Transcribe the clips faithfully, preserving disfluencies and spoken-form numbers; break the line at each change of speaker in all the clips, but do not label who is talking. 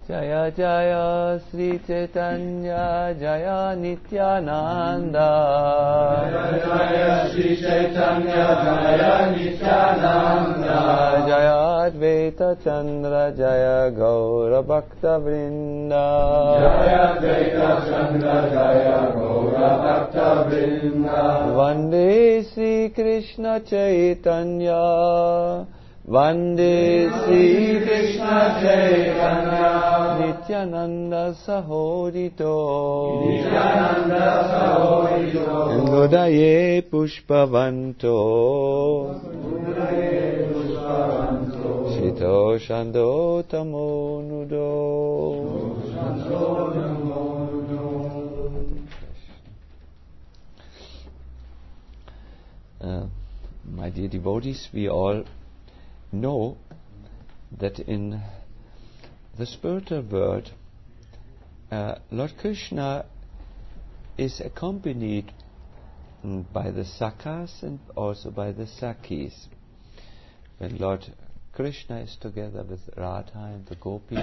Jaya Jaya Sri Chaitanya Jaya Nityananda.
Jaya Jaya Sri Chaitanya Jaya Nityananda.
Jaya Advaita Chandra Jaya Gaura Bhakta Vrinda.
Jaya Advaita Chandra Jaya Gaura Bhakta Vrinda.
Vande Sri Krishna Chaitanya Vande Sri Krishna Chaitanya Nityananda Sahodito
Nityananda Sahodito
Godaye Pushpavanto
Godaye Pushpavanto
Shito Shando Tamo Nudo
Shando Tamo Nudo.
Uh, my dear devotees, we all know that in the spiritual world, uh, Lord Krishna is accompanied mm, by the Sakhas and also by the Sakhis. When Lord Krishna is together with Radha and the Gopis,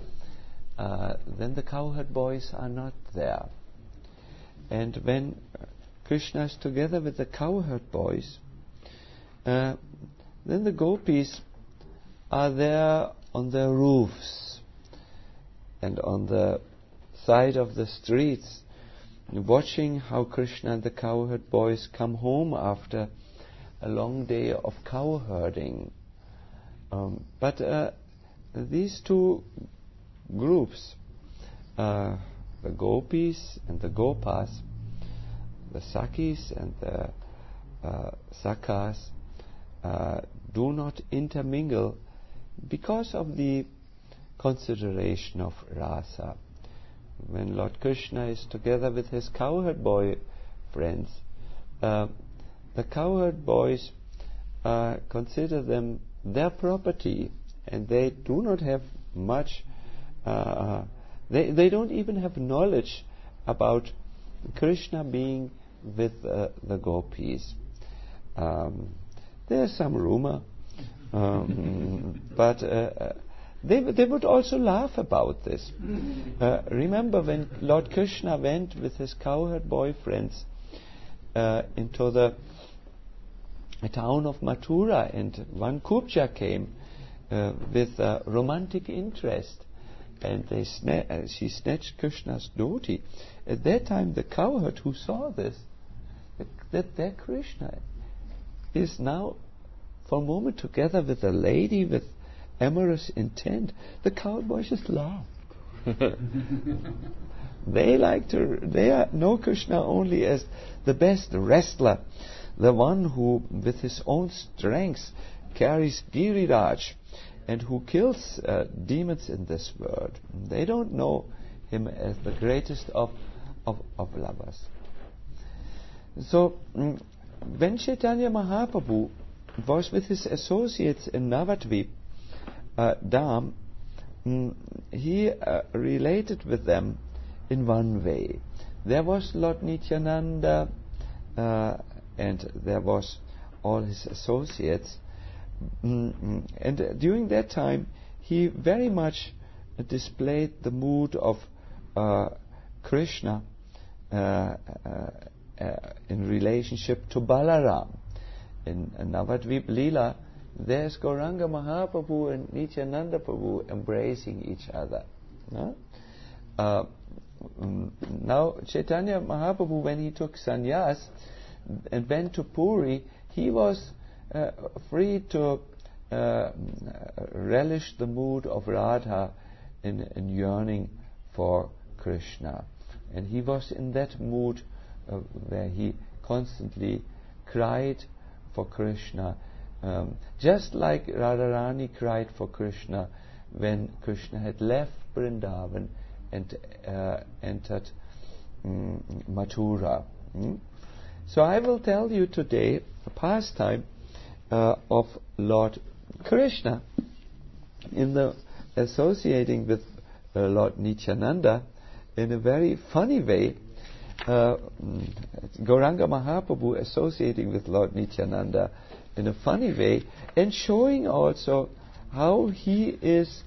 uh, then the cowherd boys are not there. And when Krishna is together with the cowherd boys, uh, then the gopis are there on their roofs and on the side of the streets, watching how Krishna and the cowherd boys come home after a long day of cowherding. Um, but uh, these two groups, uh, the gopis and the gopas, the Sakhis and the uh, Sakhas, uh, do not intermingle because of the consideration of rasa. When Lord Krishna is together with his cowherd boy friends, uh, the cowherd boys uh, consider them their property, and they do not have much, uh, they, they don't even have knowledge about Krishna being with uh, the gopis. Um, there's some rumor, um, but uh, they, they would also laugh about this. Uh, remember when Lord Krishna went with his cowherd boyfriends uh, into the town of Mathura, and one Kubja came uh, with uh, romantic interest, and they sna- uh, she snatched Krishna's dhoti. At that time, the cowherd who saw this, that, that their Krishna is now for a moment together with a lady with amorous intent, the cowherd boys just laughed. They like to, they are, know Krishna only as the best wrestler, the one who with his own strength carries Giriraj and who kills uh, demons in this world. They don't know him as the greatest of, of, of lovers. So, mm, when Chaitanya Mahaprabhu was with his associates in Navadvip, uh, Dham, mm, he uh, related with them in one way. There was Lord Nityananda uh, and there was all his associates. Mm, and uh, during that time, he very much uh, displayed the mood of uh, Krishna uh, uh, uh, in relationship to Balaram. In uh, Navadvip Leela, there's Gauranga Mahaprabhu and Nityananda Prabhu embracing each other. No? Uh, mm, now, Chaitanya Mahaprabhu, when he took sannyas and went to Puri, he was uh, free to uh, relish the mood of Radha in, in yearning for Krishna. And he was in that mood uh, where he constantly cried for Krishna, um, just like Radharani cried for Krishna when Krishna had left Vrindavan and uh, entered um, Mathura. Mm? So I will tell you today a pastime uh, of Lord Krishna in the associating with uh, Lord Nityananda in a very funny way. Uh, Gauranga Mahaprabhu associating with Lord Nityananda in a funny way, and showing also how he is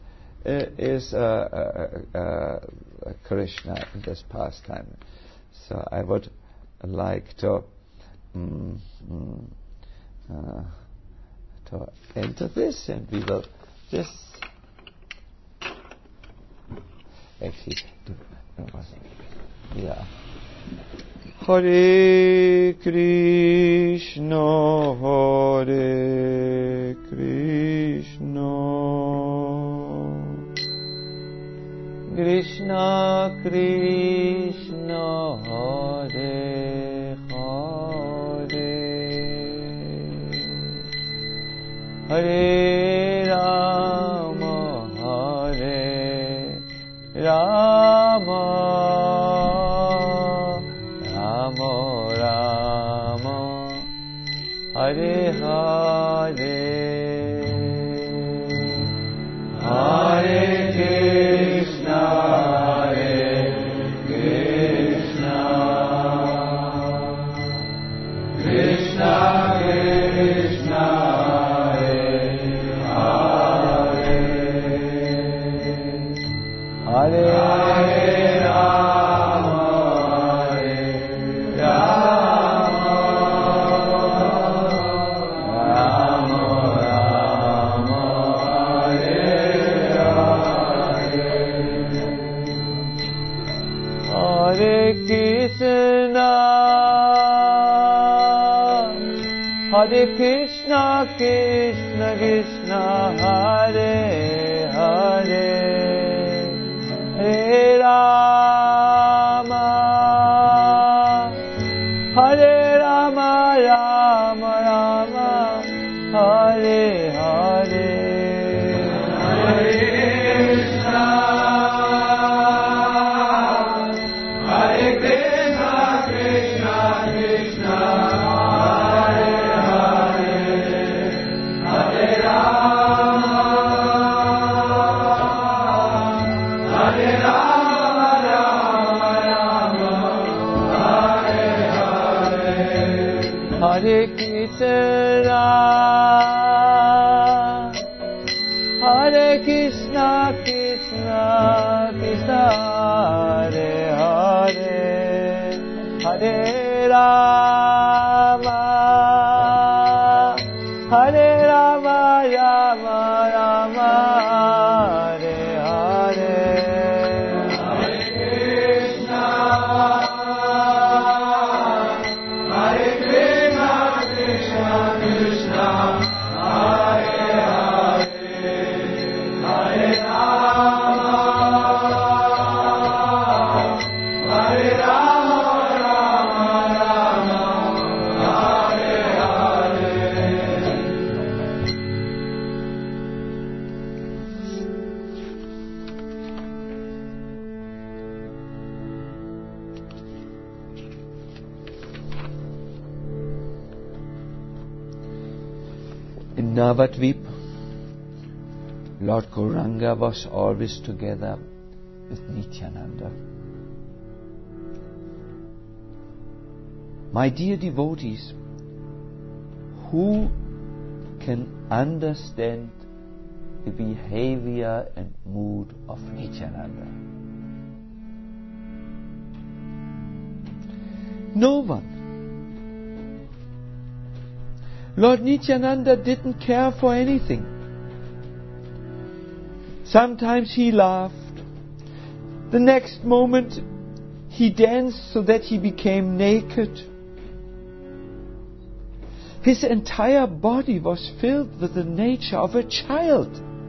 uh, is uh, uh, uh, Krishna in this pastime. So I would like to mm, mm, uh, to enter this, and we will just actually do. Yeah. Hare Krishna, Hare Krishna, Krishna Krishna, Hare Hare, Hare Rama, Hare Rama, Hare Hare, Hare Krishna, Hare Krishna, Krishna Krishna, Hare Hare, Hare Rama, Hare Rama, Hare Krishna, Krishna Krishna, Hare Hare, Hare Rama, Hare Rama, Rama Rama, Hare Hare, Hare Krishna, Hare Krishna, Krishna Krishna, Hare Krishna, Hare Krishna, Krishna Krishna, Hare Hare, Hare Rama, Hare Rama, Rama Rama, Hare Hare, Hare Krishna, Hare Krishna, Krishna Krishna, Hare Hare, Hare Rama, Hare Rama, Rama Rama, Hare Hare. In Navadvip, Lord Gauranga was always together with Nityananda. My dear devotees, who can understand the behavior and mood of Nityananda? No one. Lord Nityananda didn't care for anything. Sometimes he laughed. The next moment he danced so that he became naked. His entire body was filled with the nature of a child.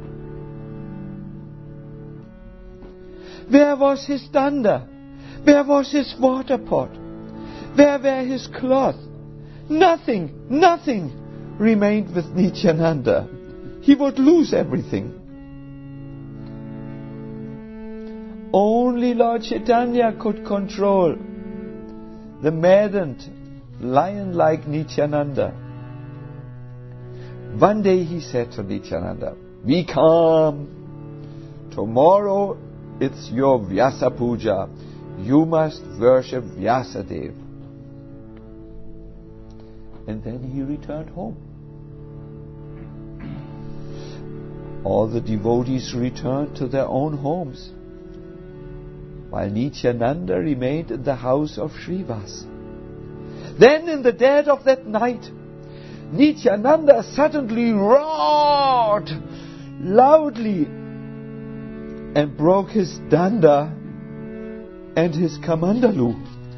Where was his danda? Where was his water pot? Where were his cloth? Nothing, nothing remained with Nityananda. He would lose everything. Only Lord Chaitanya could control the maddened, lion-like Nityananda. One day he said to Nityananda, "Be calm. Tomorrow it's your Vyasa Puja. You must worship Vyasadeva." And then he returned home. All the devotees returned to their own homes, while Nityananda remained in the house of Srivas. Then in the dead of that night, Nityananda suddenly roared loudly and broke his danda and his kamandalu.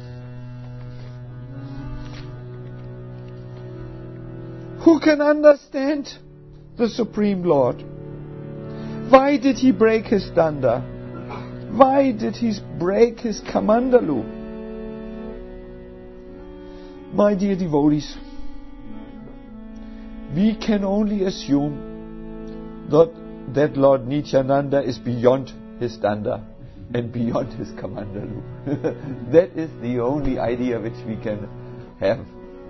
Who can understand the Supreme Lord? Why did he break his danda? Why did he break his kamandalu? My dear devotees, we can only assume that, that Lord Nityananda is beyond his danda and beyond his kamandalu. That is the only idea which we can have.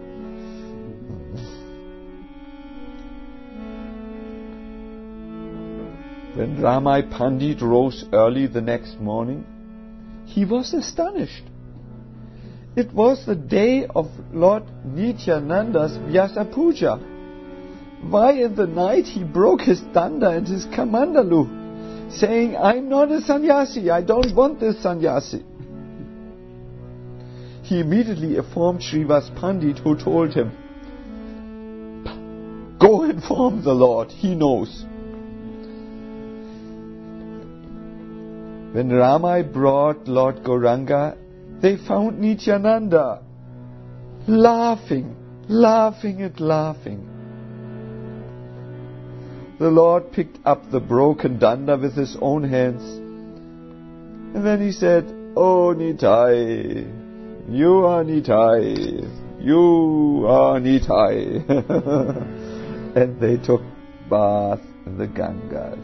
When Ramai Pandit rose early the next morning, he was astonished. It was the day of Lord Nityananda's Vyasa Puja. Why in the night he broke his danda and his kamandalu, saying, I'm not a sannyasi, I don't want this sannyasi. He immediately informed Srivas Pandit, who told him, go inform the Lord, he knows. When Ramai brought Lord Gauranga, they found Nityananda laughing, laughing and laughing. The Lord picked up the broken danda with his own hands, and then he said, Oh Nitai, you are Nitai, you are Nitai. And they took bath in the Gangas.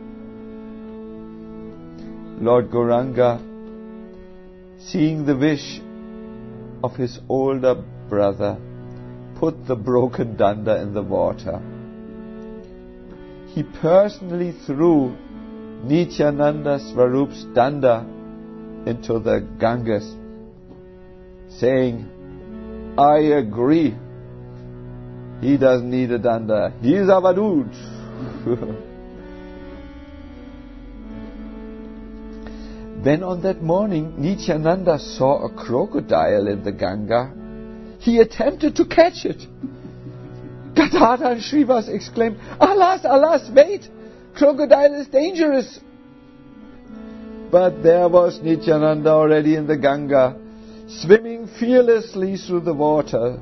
Lord Gauranga, seeing the wish of his older brother, put the broken danda in the water. He personally threw Nityananda Swarup's danda into the Ganges, saying, I agree, he doesn't need a danda, he is avadut. When on that morning Nityananda saw a crocodile in the Ganga, he attempted to catch it. Gadadhar and Srivas exclaimed, Alas, alas, wait! Crocodile is dangerous! But there was Nityananda already in the Ganga, swimming fearlessly through the water.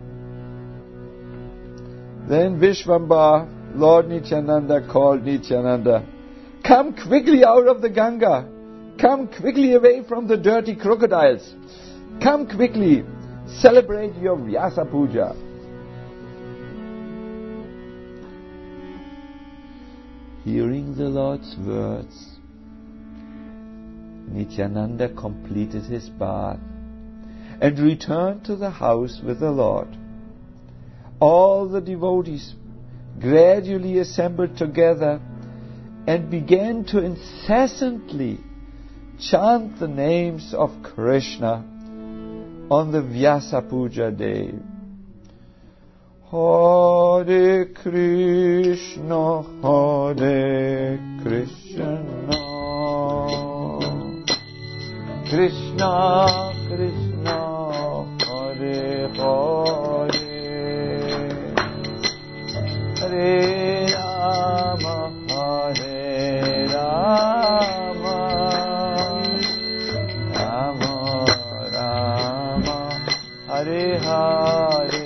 Then Vishvambara, Lord Nityananda, called Nityananda, Come quickly out of the Ganga! Come quickly away from the dirty crocodiles. Come quickly. Celebrate your Vyasa Puja. Hearing the Lord's words, Nityananda completed his bath and returned to the house with the Lord. All the devotees gradually assembled together and began to incessantly chant the names of Krishna on the Vyasa Puja day. Hare Krishna, Hare Krishna, Krishna Krishna, Hare Hare, Hare Rama, Hare Rama, Hare Hare,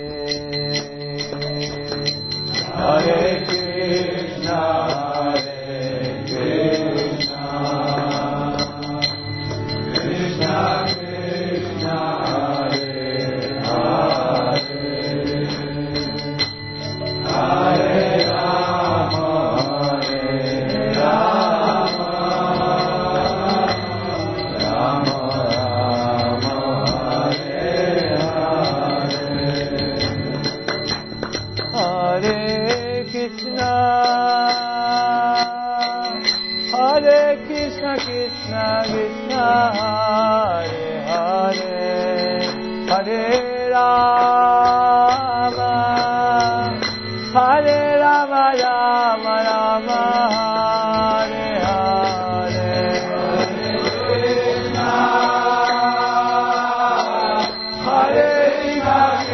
Hare Krishna, Hare Krishna, Krishna Krishna, Hare Hare, Hare Rama, Hare Rama, Rama Rama, Hare Hare Krishna, Hare Krishna, Krishna Krishna, Hare Hare, Hare Rama, Hare Rama, Rama Rama,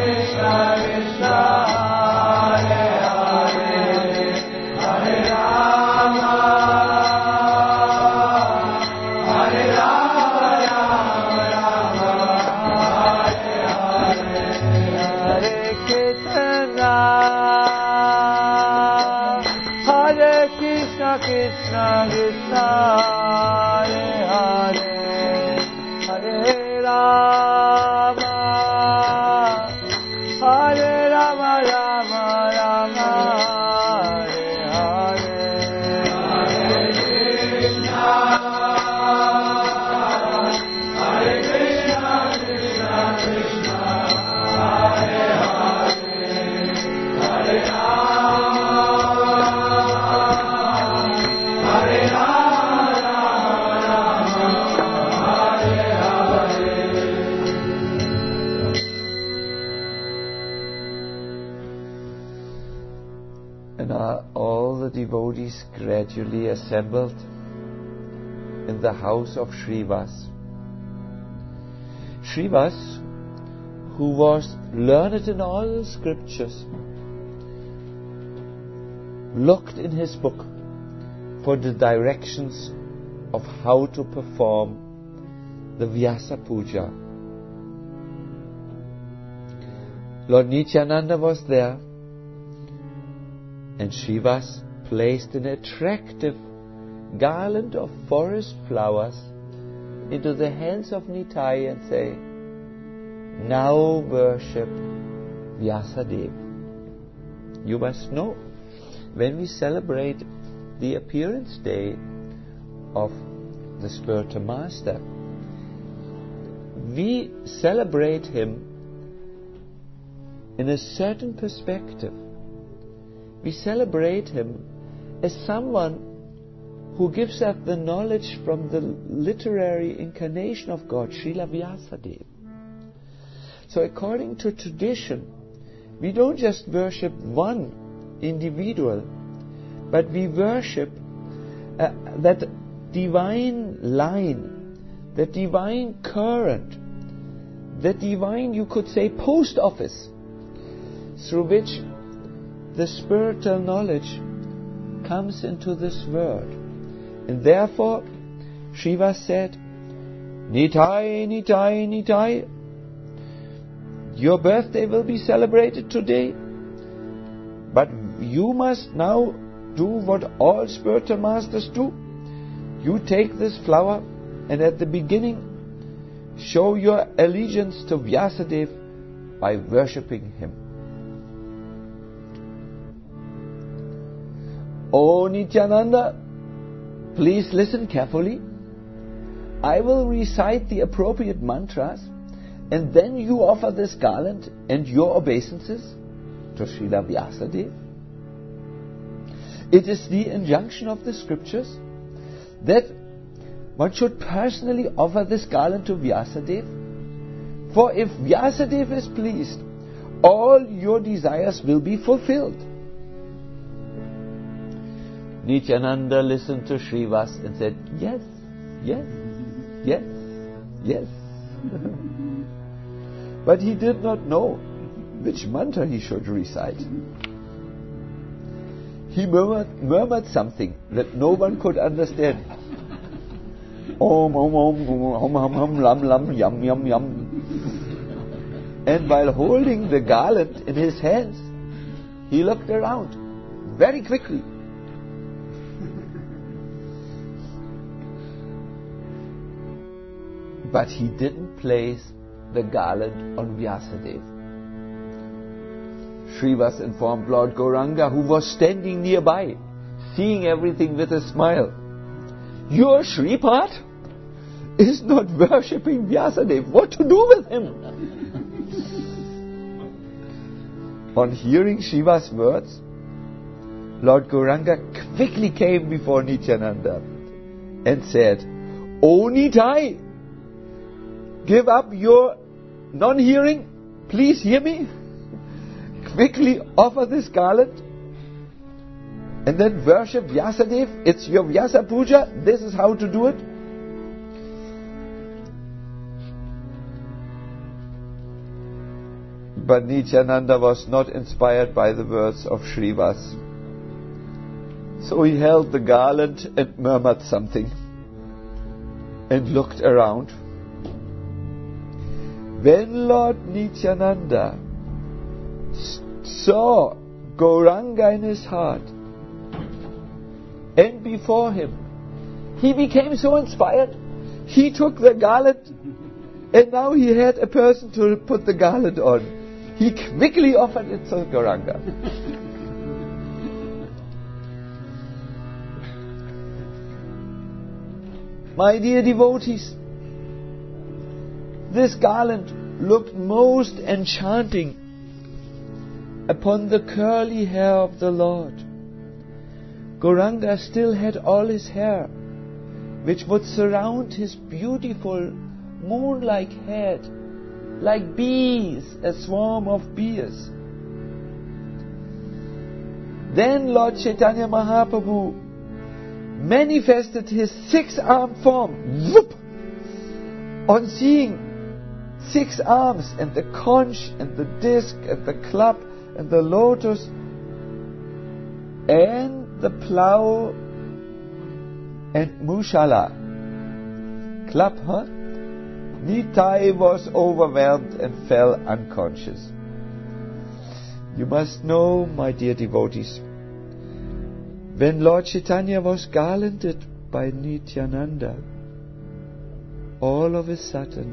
Devotees gradually assembled in the house of Srivas. Srivas, who was learned in all the scriptures, looked in his book for the directions of how to perform the Vyasa Puja. Lord Nityananda was there, and Srivas placed an attractive garland of forest flowers into the hands of Nitai and say, "Now worship Vyasadeva." You must know, when we celebrate the appearance day of the spiritual master, we celebrate him in a certain perspective. We celebrate him as someone who gives us the knowledge from the literary incarnation of God, Srila Vyasadeva. So according to tradition, we don't just worship one individual, but we worship uh, that divine line, that divine current, that divine, you could say, post office, through which the spiritual knowledge comes into this world. And therefore, Shiva said, "Nitai, Nitai, Nitai, your birthday will be celebrated today, but you must now do what all spiritual masters do. You take this flower and at the beginning show your allegiance to Vyasadeva by worshipping him." "Oh Nityananda, please listen carefully. I will recite the appropriate mantras, and then you offer this garland and your obeisances to Srila Vyasadeva. It is the injunction of the scriptures that one should personally offer this garland to Vyasadeva, for if Vyasadeva is pleased, all your desires will be fulfilled." Nityananda listened to Srivas and said, "Yes, yes, yes, yes." But he did not know which mantra he should recite. He murmured, murmured something that no one could understand. Om, om, om, om, om, om, lam, lam, yum, yum, yum. And while holding the garland in his hands, he looked around very quickly. But he didn't place the garland on Vyasadeva. Srivas informed Lord Gauranga, who was standing nearby, seeing everything with a smile, "Your Shripad is not worshipping Vyasadeva. What to do with him?" On hearing Srivas' words, Lord Gauranga quickly came before Nityananda and said, "O Nitai, give up your non-hearing. Please hear me. Quickly offer this garland and then worship Vyasadeva. It's your Vyasa Puja. This is how to do it." But Nityananda was not inspired by the words of Srivas. So he held the garland and murmured something and looked around. When Lord Nityananda saw Gauranga in his heart and before him, he became so inspired. He took the garland and now he had a person to put the garland on. He quickly offered it to Gauranga. My dear devotees, this garland looked most enchanting upon the curly hair of the Lord. Gauranga still had all his hair, which would surround his beautiful moon-like head, like bees, a swarm of bees. Then Lord Chaitanya Mahaprabhu manifested his six-armed form. Whoop! On seeing six arms and the conch and the disc and the club and the lotus and the plough and mushala. Club, huh? Nitai was overwhelmed and fell unconscious. You must know, my dear devotees, when Lord Chaitanya was garlanded by Nityananda, all of a sudden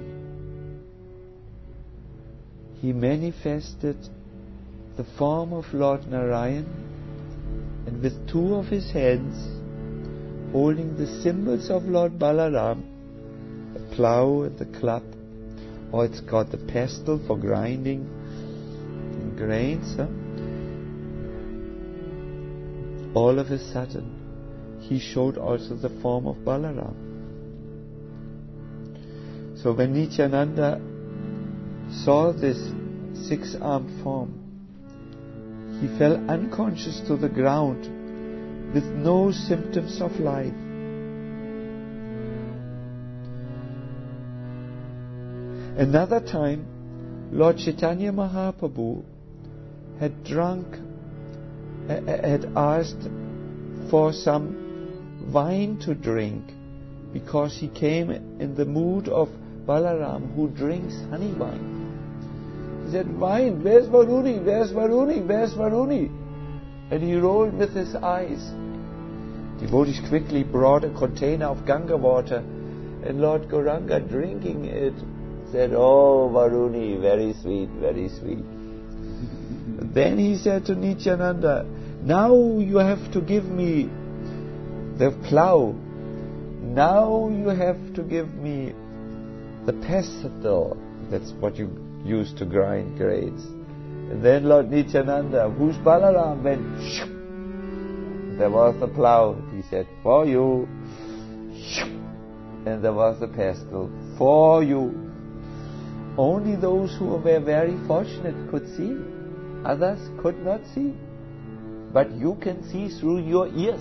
he manifested the form of Lord Narayan, and with two of his hands holding the symbols of Lord Balaram, the plough and the club, or it's called the pestle for grinding grains, huh? All of a sudden he showed also the form of Balaram. So when Nityananda saw this six-armed form, he fell unconscious to the ground with no symptoms of life. Another time, Lord Chaitanya Mahaprabhu had drunk, uh, had asked for some wine to drink, because he came in the mood of Balaram, who drinks honey wine. He said, wine, where's Varuni, where's Varuni, where's Varuni? And he rolled with his eyes. Devotees quickly brought a container of Ganga water, and Lord Gauranga, drinking it, said, oh Varuni, very sweet, very sweet. Then he said to Nityananda, now you have to give me the plough. Now you have to give me the pestle. That's what you use to grind grains. And then Lord Nityananda, who's Balaram, went, shoo. There was the plough. He said, for you. Shoo. And there was the pestle. For you. Only those who were very fortunate could see. Others could not see. But you can see through your ears.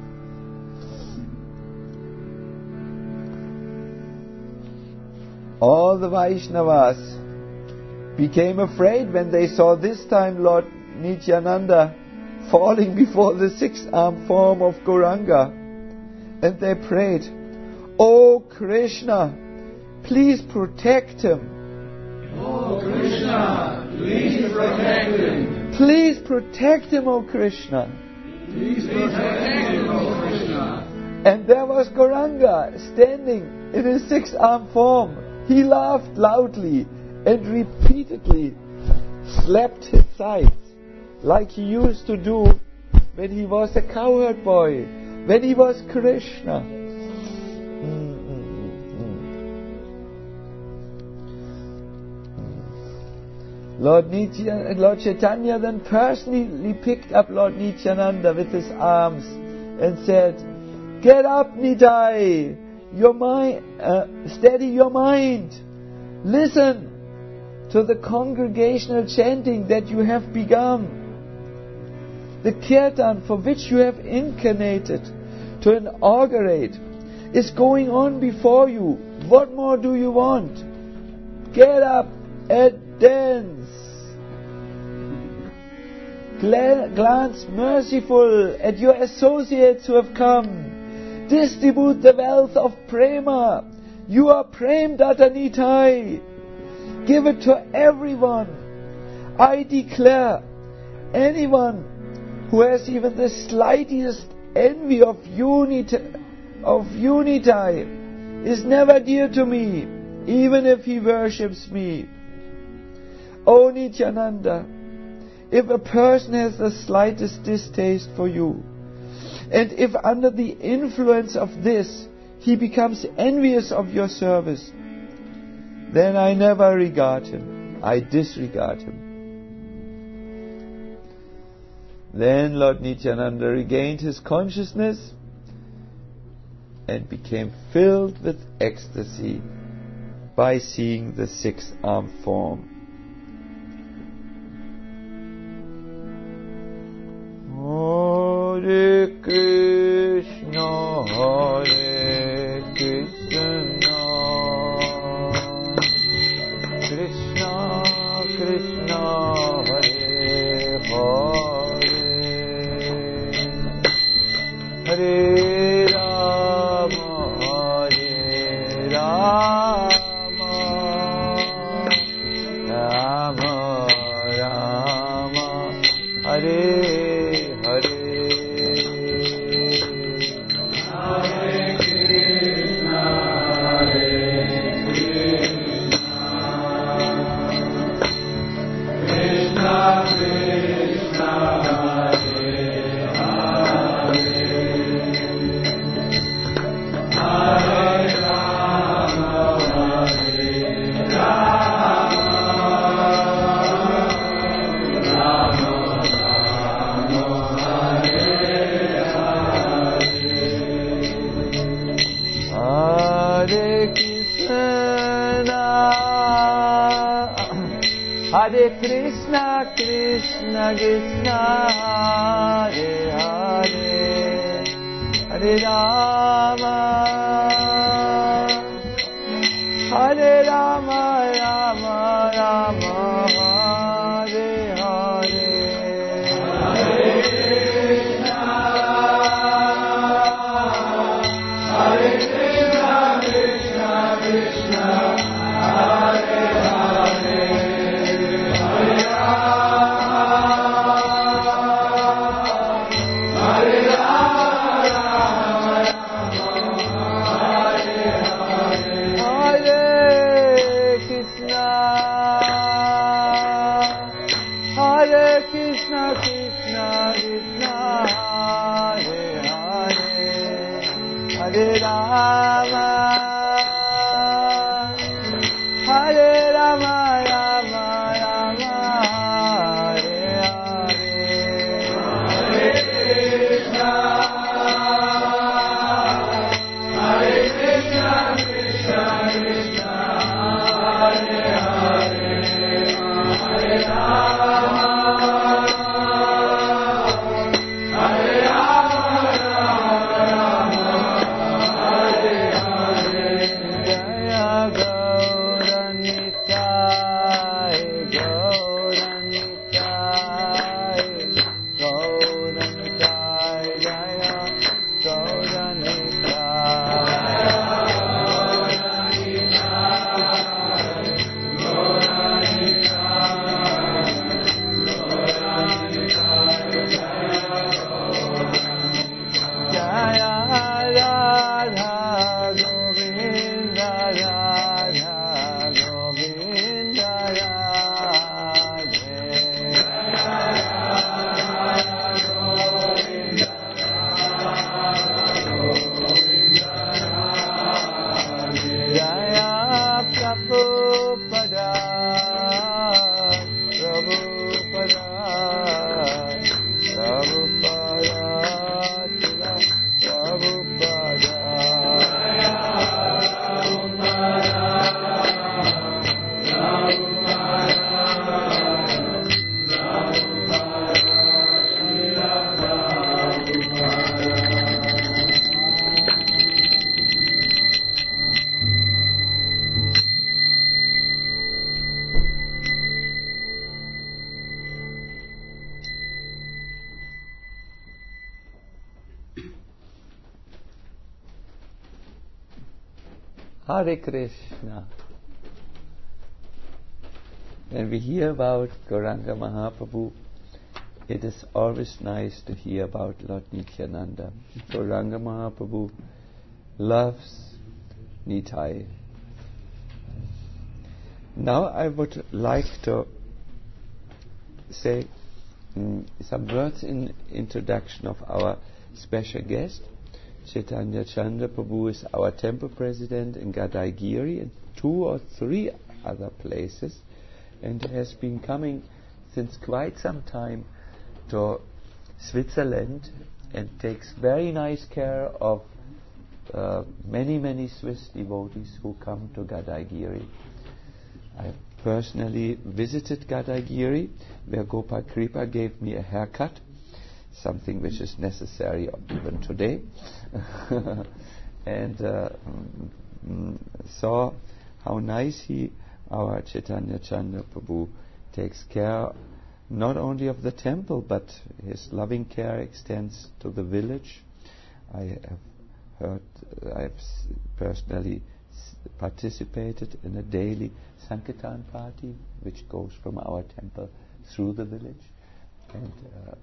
All the Vaishnavas became afraid when they saw this time Lord Nityananda falling before the six-armed form of Gauranga. And they prayed, oh Krishna, please protect him.
Oh Krishna, please protect him.
Please protect him, O Krishna.
Please protect him, O Krishna.
And there was Gauranga standing in his six-armed form. He laughed loudly and repeatedly slapped his sides like he used to do when he was a cowherd boy, when he was Krishna. Lord Nityananda, Lord Chaitanya then personally picked up Lord Nityananda with his arms and said, get up, Nitai, your mind, uh, steady your mind, listen to the congregational chanting that you have begun, the kirtan for which you have incarnated to inaugurate is going on before you. What more do you want? Get up and dance. Gla- glance merciful at your associates who have come. Distribute the wealth of Prema. You are Prem Datanitai. Give it to everyone. I declare, anyone who has even the slightest envy of unity, of unity is never dear to me, even if he worships me. O Nityananda, if a person has the slightest distaste for you, and if under the influence of this he becomes envious of your service, then I never regard him. I disregard him. Then Lord Nityananda regained his consciousness and became filled with ecstasy by seeing the six-armed form. Hare Krishna, Hare Krishna, Krishna Krishna, Hare Hare, Hare Rama, Hare Rama, Rama Rama, Hare Hare. Hare Krishna, Krishna Krishna, Hare Hare, Hare Rama, Hare Rama, Rama Rama, Hare Hare. Hare Krishna, Hare Krishna, Krishna Krishna, Hare Hare. Jaya Gaura Nitya Hare Krishna. When we hear about Gauranga Mahaprabhu, it is always nice to hear about Lord Nityananda. Gauranga Mahaprabhu loves Nitai. Now I would like to say mm, some words in introduction of our special guest. Chaitanya Chandra Prabhu is our temple president in Gadaigiri and two or three other places, and has been coming since quite some time to Switzerland and takes very nice care of uh, many, many Swiss devotees who come to Gadaigiri. I personally visited Gadaigiri, where Gopal Kripa gave me a haircut, something which is necessary even today, and uh, mm, saw how nice he, our Chaitanya Chandra Prabhu, takes care not only of the temple, but his loving care extends to the village. I have heard, I have personally participated in a daily Sankirtan party which goes from our temple through the village, and uh,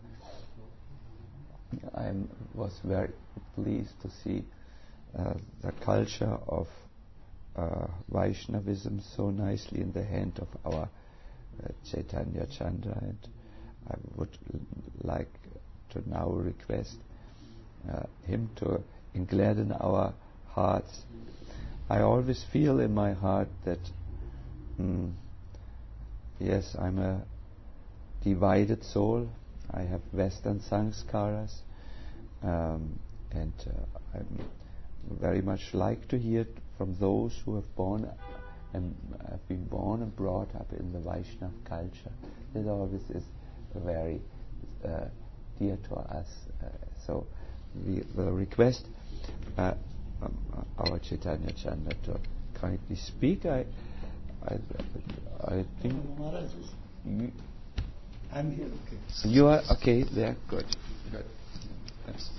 I was very pleased to see uh, the culture of uh, Vaishnavism so nicely in the hand of our uh, Chaitanya Chandra, and I would l- like to now request uh, him to gladden our hearts. I always feel in my heart that mm, yes, I'm a divided soul. I have Western sanskaras, um, and uh, I very much like to hear from those who have born and have been born and brought up in the Vaishnava culture. That always is very uh, dear to us. Uh, so we will request uh, um, our Chaitanya Chandra to kindly speak. I, I, I think. You,
I'm here, okay.
You are okay there? Good. Good. Yes.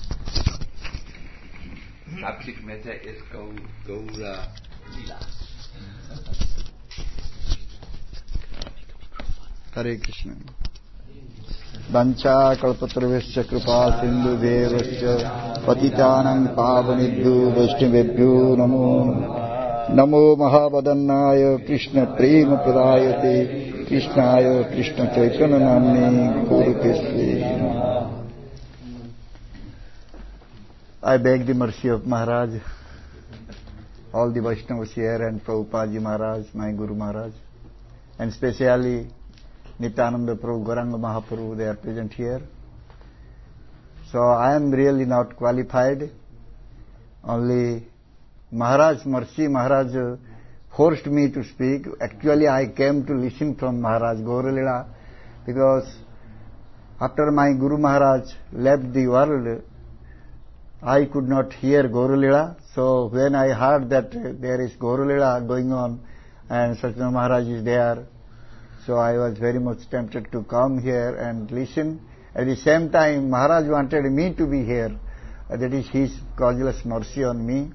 Subject matter is Go, Gaura Lila.
Hare Krishna. Vancha kalpatarvesya kripa sindhu devasya patitanam pavanidhu vaishnavebhyo namo namo mahavadannaya Krishna prema pradayate Krishnaya Krishna Chaitanya Namni Guru Kesri. I beg the mercy of Maharaj, all the Vaishnavas here, and Prabhupada Maharaj, my Guru Maharaj, and especially Nityananda Prabhu, Gauranga Mahaprabhu, they are present here. So I am really not qualified. Only Maharaj mercy, Maharaj forced me to speak. Actually, I came to listen from Maharaj Gauralila, because after my Guru Maharaj left the world, I could not hear Gauralila. So when I heard that there is Gauralila going on and Satyendra Maharaj is there, so I was very much tempted to come here and listen. At the same time, Maharaj wanted me to be here. That is his causeless mercy on me.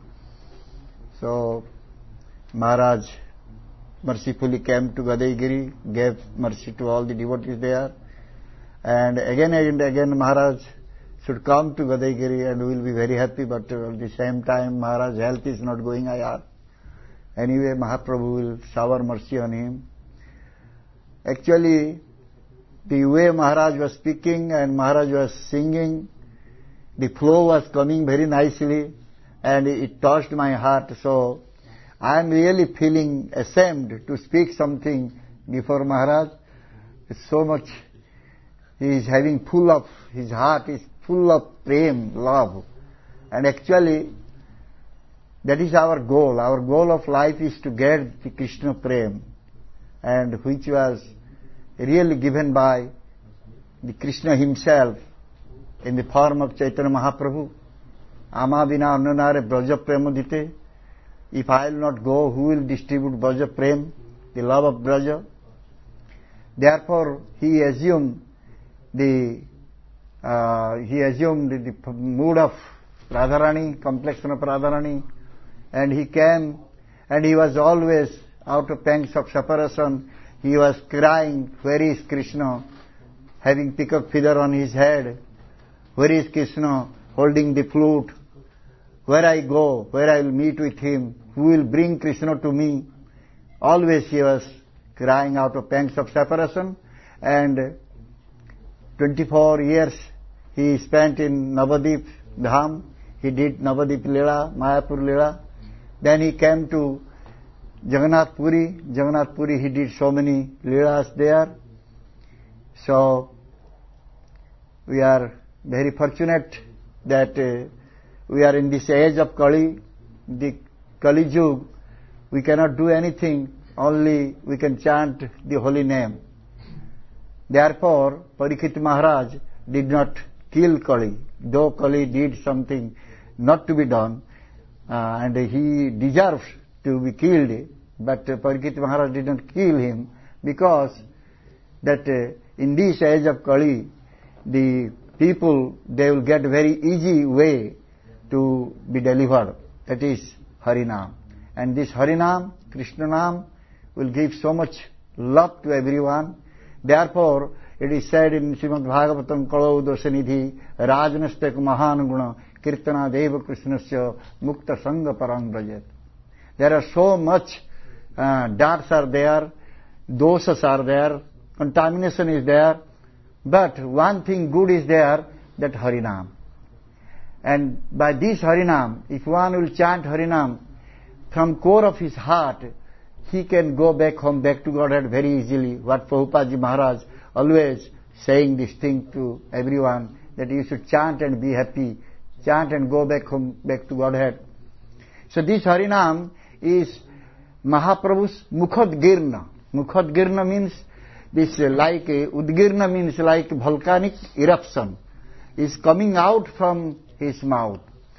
So Maharaj mercifully came to Gadaigiri, gave mercy to all the devotees there. And again and again Maharaj should come to Gadaigiri and we will be very happy, but at the same time Maharaj's health is not going higher. Anyway, Mahaprabhu will shower mercy on him. Actually, the way Maharaj was speaking and Maharaj was singing, the flow was coming very nicely and it touched my heart. So I am really feeling ashamed to speak something before Maharaj. It's so much, he is having full of, his heart is full of prem, love. And actually, that is our goal. Our goal of life is to get the Krishna prem, and which was really given by the Krishna himself in the form of Chaitanya Mahaprabhu. Ama vina annanare braja premodite. If I will not go, who will distribute braja prem, the love of braja? Therefore, he assumed the uh, he assumed the, the mood of Radharani, complexion of Radharani, and he came and he was always out of pangs of separation. He was crying, where is Krishna, having peacock feather on his head. Where is Krishna, holding the flute? Where I go, where I will meet with him, who will bring Krishna to me? Always he was crying out of pangs of separation, and twenty-four years he spent in Navadip Dham. He did Navadip Leela, Mayapur Leela. Then he came to Jagannath Puri. Jagannath Puri he did so many Leelas there. So we are very fortunate that uh, we are in this age of Kali, the Kali Yug. We cannot do anything, only we can chant the holy name. Therefore, Parikshit Maharaj did not kill Kali, though Kali did something not to be done, uh, and he deserves to be killed, but uh, Parikshit Maharaj did not kill him, because that uh, in this age of Kali, the people, they will get very easy way to be delivered. That is Harinam. And this Harinam, Krishna Nam, will give so much love to everyone. Therefore, it is said in Srimad Bhagavatam, Kalau Dosanidhi, Rajanastek Mahanaguna, Kirtana Deva Krishnasya, Mukta Sangha Parang Brajat. There are so much uh, darts are there, dosas are there, contamination is there, but one thing good is there, that Harinam. And by this Harinam, if one will chant Harinam from core of his heart, he can go back home, back to Godhead very easily. What Prabhupada Maharaj always saying this thing to everyone, that you should chant and be happy, chant and go back home, back to Godhead. So this Harinam is Mahaprabhu's Mukhadgirna. Mukhadgirna means this uh, like uh, Udgirna means like volcanic eruption is coming out from his mouth.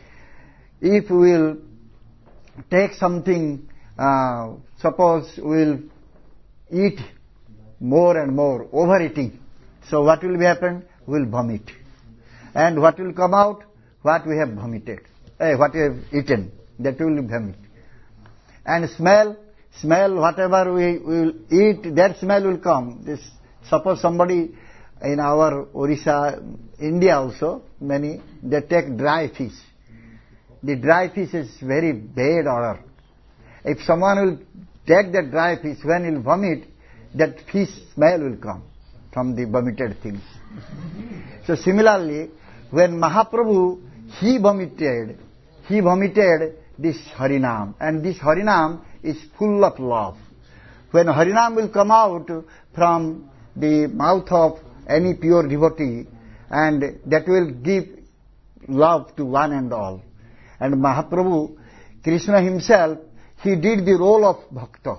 If we will take something, uh, suppose we will eat more and more, overeating. So what will happen? We will vomit. And what will come out? What we have vomited. Eh, what we have eaten. That will vomit. And smell, smell, whatever we will eat, that smell will come. This, suppose somebody in our Orissa, India also, many, they take dry fish. The dry fish is very bad odor. If someone will take that dry fish, when he will vomit, that fish smell will come from the vomited things. So similarly, when Mahaprabhu, he vomited, he vomited this Harinam, and this Harinam is full of love. When Harinam will come out from the mouth of any pure devotee, and that will give love to one and all. And Mahaprabhu, Krishna himself, he did the role of Bhakta.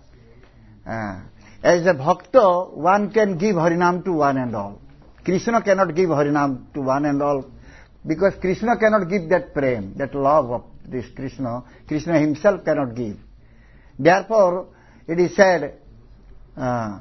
Uh, as a Bhakta, one can give Harinam to one and all. Krishna cannot give Harinam to one and all, because Krishna cannot give that prem, that love of this Krishna. Krishna himself cannot give. Therefore, it is said, uh,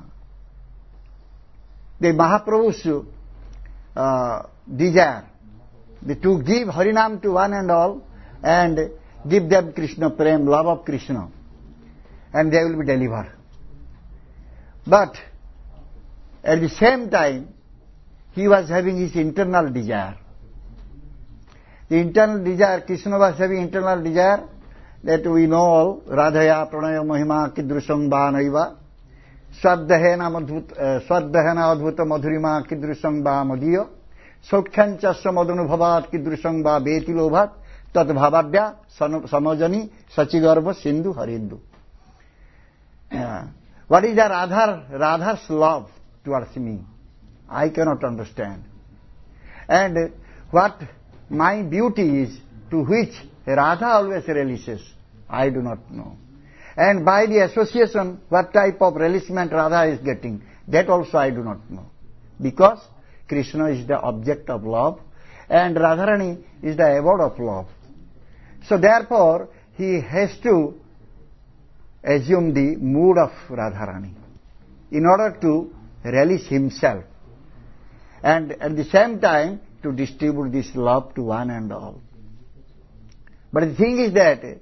the Mahaprabhu's uh, desire, the, to give Harinam to one and all, and give them Krishna prem, love of Krishna, and they will be delivered. But at the same time, he was having his internal desire. The internal desire, Krishna was having internal desire, that we know all, Radhaya Pranaya Mahima Kidrusam Bhanaiva, Swadhahena Adbhuta Madhurima Kidrusam Bhamadiya, Sokhanchasya Madhanubhavat Kidrusam Bhabeti Lobhat, Tat Bhavadya Samajani Sachigarva Sindhu Harindu. Yeah. What is the Radha, Radha's love towards me? I cannot understand. And what my beauty is, to which Radha always relishes, I do not know. And by the association, what type of relishment Radha is getting, that also I do not know. Because Krishna is the object of love, and Radharani is the abode of love. So therefore, he has to assume the mood of Radharani in order to relish himself, and at the same time to distribute this love to one and all. But the thing is that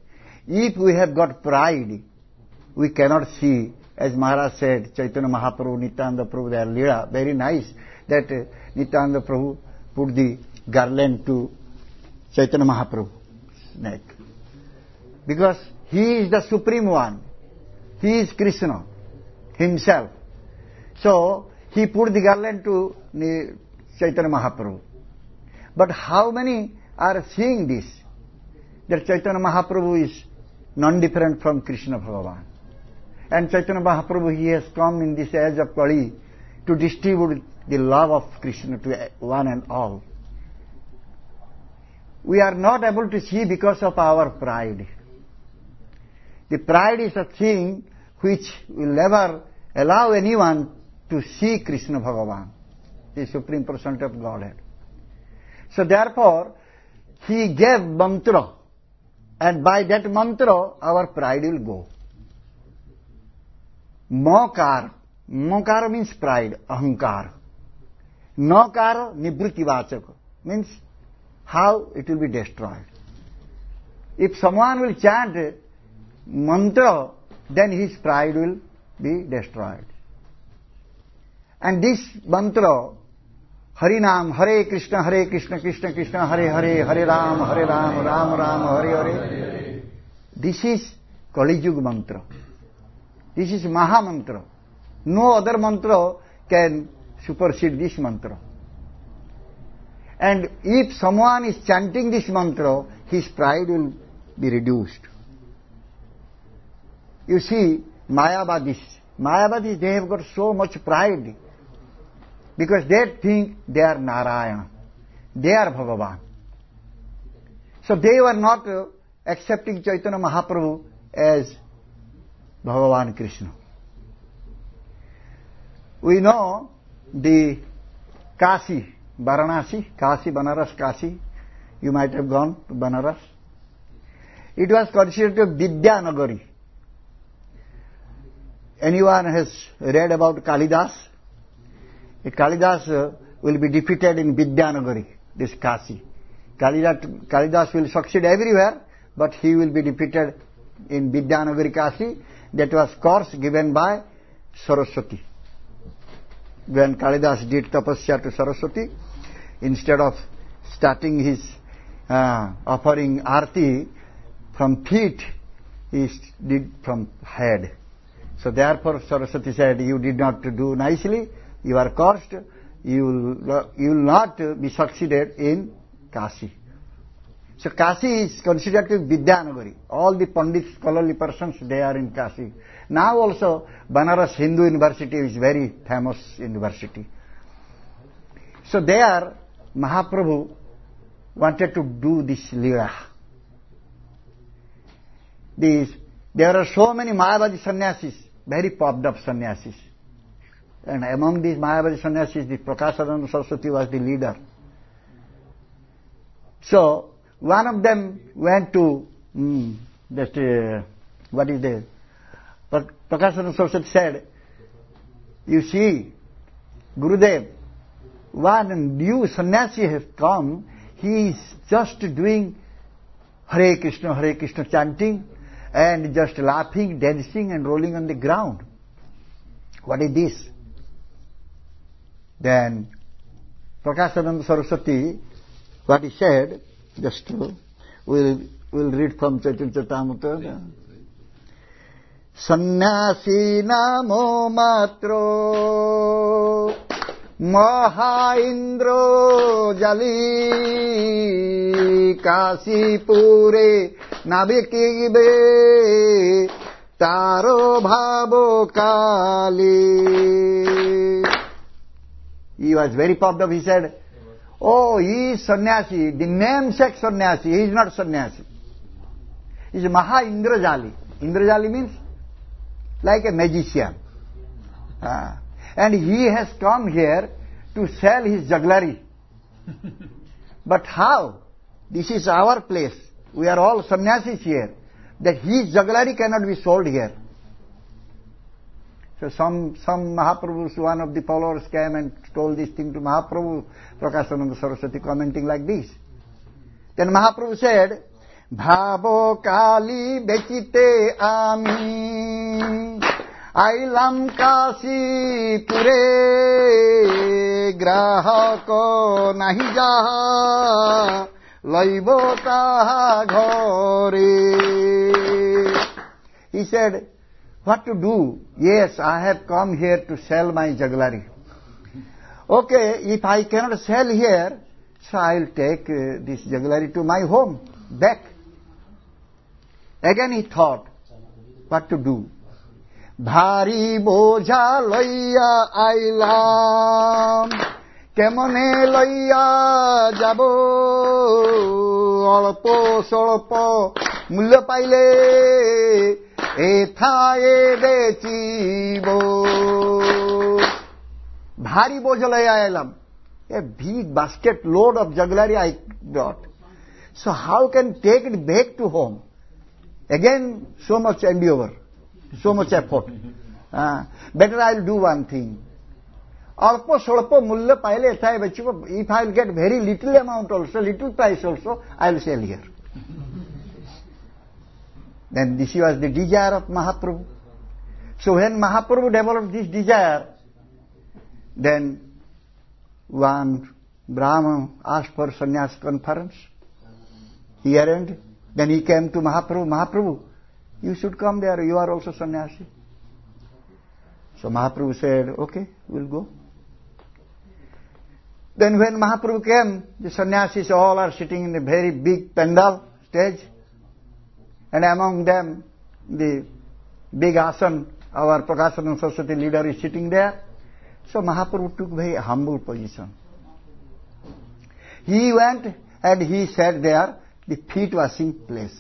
if we have got pride, we cannot see, as Maharaj said, Chaitanya Mahaprabhu, Nityananda Prabhu, their Leela, very nice, that uh, Nityananda Prabhu put the garland to Chaitanya Mahaprabhu's neck. Because he is the Supreme One. He is Krishna himself. So, he put the garland to Chaitanya Mahaprabhu. But how many are seeing this? That Chaitanya Mahaprabhu is non-different from Krishna Bhagavan. And Chaitanya Mahaprabhu, he has come in this age of Kali to distribute the love of Krishna to one and all. We are not able to see because of our pride. The pride is a thing which will never allow anyone to see Krishna Bhagavan, the Supreme Personality of Godhead. So therefore, he gave mantra, and by that mantra, our pride will go. Mokar. Mokar means pride, ahankar. Nakar, nibruti vachaka, means how it will be destroyed. If someone will chant mantra, then his pride will be destroyed. And this mantra, Harinam, Hare Krishna, Hare Krishna, Krishna Krishna, Hare Hare, Hare Ram, Hare Ram, Ram Ram, Hare Hare. This is Kali Yuga mantra. This is Maha mantra. No other mantra can supersede this mantra. And if someone is chanting this mantra, his pride will be reduced. You see, Mayavadis, Mayavadis, they have got so much pride because they think they are Narayana, they are Bhagavan. So they were not uh, accepting Chaitanya Mahaprabhu as Bhagavan Krishna. We know the Kasi, Varanasi, Kasi, Banaras, Kasi. You might have gone to Banaras. It was considered a Vidyanagari. Anyone has read about Kalidas? Kalidas uh, will be defeated in Vidyanagari, this Kasi. Kalidas, Kalidas will succeed everywhere, but he will be defeated in Vidyanagari Kasi. That was course given by Saraswati. When Kalidas did tapasya to Saraswati, instead of starting his uh, offering arti from feet, he did from head. So therefore Saraswati said, you did not do nicely, you are cursed, you will, you will not be succeeded in Kasi. So Kasi is considered to be Vidyanagari. All the Pandit scholarly persons, they are in Kasi. Now also Banaras Hindu University is very famous university. So there Mahaprabhu wanted to do this Leela. These, there are so many Mayavadi sannyasis, very popped up sannyasis. And among these Mayavadi sannyasis, the Prakashananda Saraswati was the leader. So one of them went to, mm, that, uh, what is the, Prakashananda Saraswati said, you see, Gurudev, one new sannyasi has come, he is just doing Hare Krishna, Hare Krishna chanting and just laughing, dancing and rolling on the ground. What is this? Then Prakashananda Saraswati, what he said, just to, we'll, we'll read from Chaitanya Charitamrita. Sannyasi namo matro Maha Indro Jali Kasi pure Nabikibe Taro bhavo kali. He was very puffed up. He said, oh, he is sannyasi, the namesake sannyasi. He is not sannyasi. He is Maha Indrajali. Indrajali means like a magician. Ah. And he has come here to sell his jugglery. But how? This is our place. We are all sannyasis here. That his jugglery cannot be sold here. So some some Mahaprabhus, one of the followers came and told this thing to Mahaprabhu, Prakashananda Saraswati commenting like this. Then Mahaprabhu said, ভাবো কালি বেচিতে আমি আইলাম কাশীপুরে গ্রাহক নাহি যাহা লইব তাহা ঘরে. He said, what to do? Yes, I have come here to sell my jugglery. Okay, if I cannot sell here, so I will take uh, this jugglery to my home, back. Again he thought, what to do? ভারী বোঝা লইয়া আইলাম কেমনে লইয়া যাব অল্প স্বল্প মূল্য পাইলে এথায়ে বেচিব. ভারী বোঝা লইয়া আইলাম, a big basket load of jugglery I brought. So how can take it back to home? Again so much endeavor, so much effort. Uh, better I will do one thing. অল্প স্বল্প মূল্য পাইলে এথায় বেচিব. If I will get very little amount also, little price also, I will sell here. Then this was the desire of Mahaprabhu. So when Mahaprabhu developed this desire, then one Brahman asked for sannyas conference. He arranged. Then he came to Mahaprabhu. Mahaprabhu, you should come there. You are also sannyasi. So Mahaprabhu said, okay, we'll go. Then when Mahaprabhu came, the sannyasis all are sitting in a very big pandal stage. And among them, the big asan, our Prakashananda Saraswati leader is sitting there. So Mahaprabhu took very humble position. He went and he sat there, the feet washing place.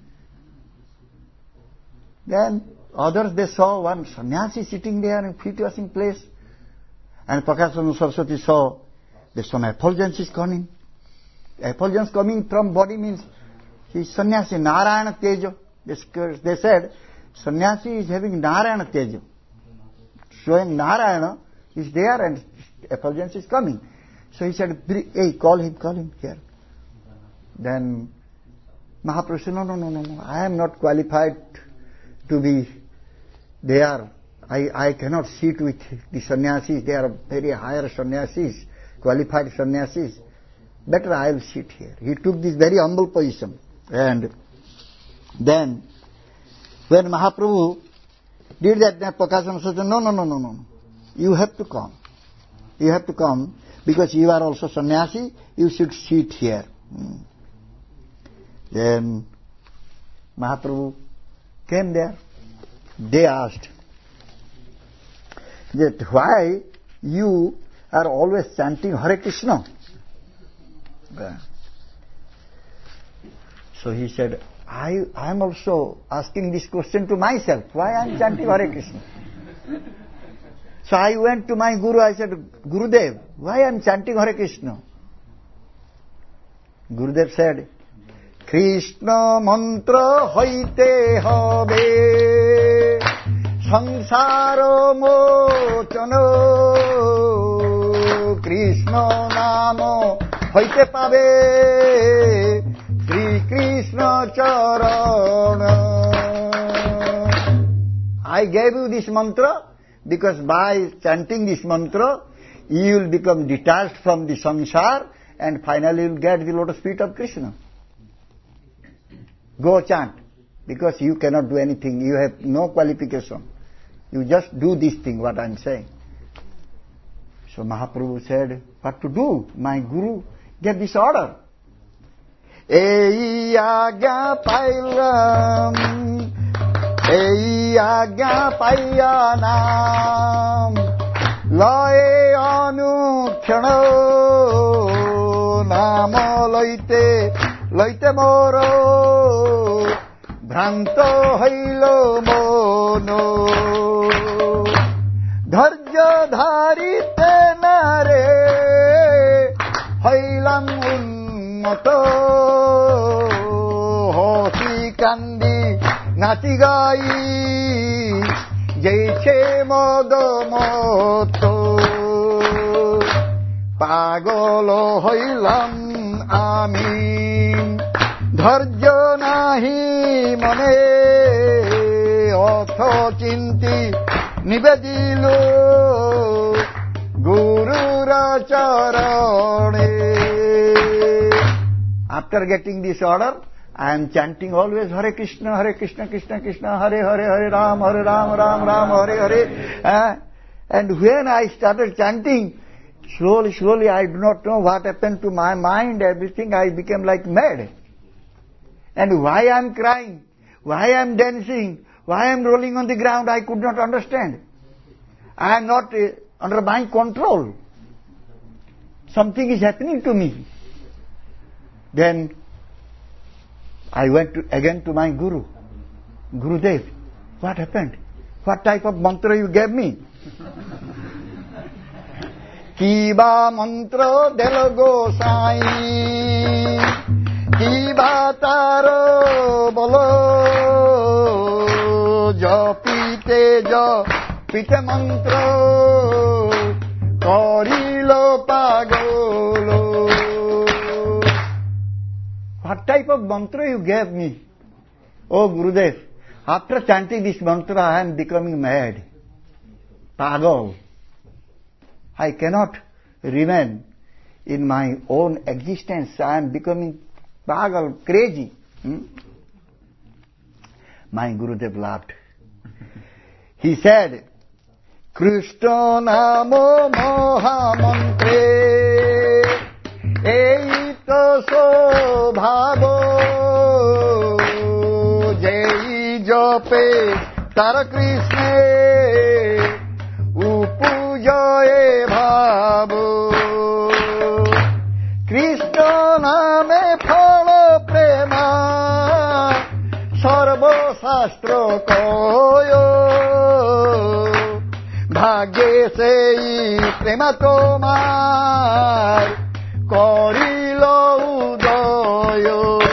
Then others, they saw one sannyasi sitting there in feet washing place. And Prakashananda Saraswati saw there's some effulgence is coming. Effulgence coming from body means he is sannyasi, Narayana Tejo. They said sannyasi is having Narayana Tejo. Showing Narayana is there and effulgence is coming. So he said, hey, call him, call him here. Then Mahaprabhu said, no, no, no, no, no, I am not qualified to be there. I, I cannot sit with the sannyasis. They are very higher sannyasis, qualified sannyasis. Better I will sit here. He took this very humble position. And then when Mahaprabhu did that, then Prakashananda said, no, no, no, no, no. You have to come. You have to come because you are also sannyasi. You should sit here. Hmm. Then Mahaprabhu came there. They asked that why you are always chanting Hare Krishna. So he said, I am also asking this question to myself. Why I am chanting Hare Krishna? So I went to my Guru. I said, Gurudev, why I am chanting Hare Krishna? Gurudev said, Krishna mantra hoite hobe sansara mochana Krishna namo hoite pabe Shri Krishna charana. I gave you this mantra because by chanting this mantra you will become detached from the samsara and finally you will get the lotus feet of Krishna. Go chant, because you cannot do anything. You have no qualification. You just do this thing, what I am saying. So Mahaprabhu said, what to do? My Guru gave this order. Ei agya pailam, ei agya payanam, lae anukshana, namo loite, loite moro, ভ্রান্ত হইল মনো ধৈর্য ধারিতে না রে হইলাম উন্নত হসি কান্দি নাচি গাই যেছে মদ মত পাগল হইলাম আমি ধৈর্য না নাহি মনে অথ চিন্তি নিবেদিল গুরুর চরণে. After getting this order, I am chanting always Hare Krishna, Hare Krishna, Krishna Krishna, Hare Hare, Hare Ram, Hare Ram, Ram Ram, Hare Hare. Uh, and when I started chanting, slowly, slowly, I do not know what happened to my mind, everything, I became like mad. And why I am crying, why I am dancing, why I am rolling on the ground, I could not understand. I am not uh, under my control. Something is happening to me. Then I went to, again to my Guru. Gurudev, what happened? What type of mantra you gave me? Kiba mantra delo gosai, kiba taro bolo, japite japite mantra, korilo pagolo. What type of mantra you gave me? Oh Gurudev, after chanting this mantra I am becoming mad. Pagal. I cannot remain in my own existence. I am becoming pagal, crazy. Hmm? My Gurudev laughed. He said, Krishna namo moha mantre eito sobhavo jai jope tara Krishna upujaye bhavo. Krishna name phalo prema sarva shastra koyo bhagye sei prema tomar করিল উদয়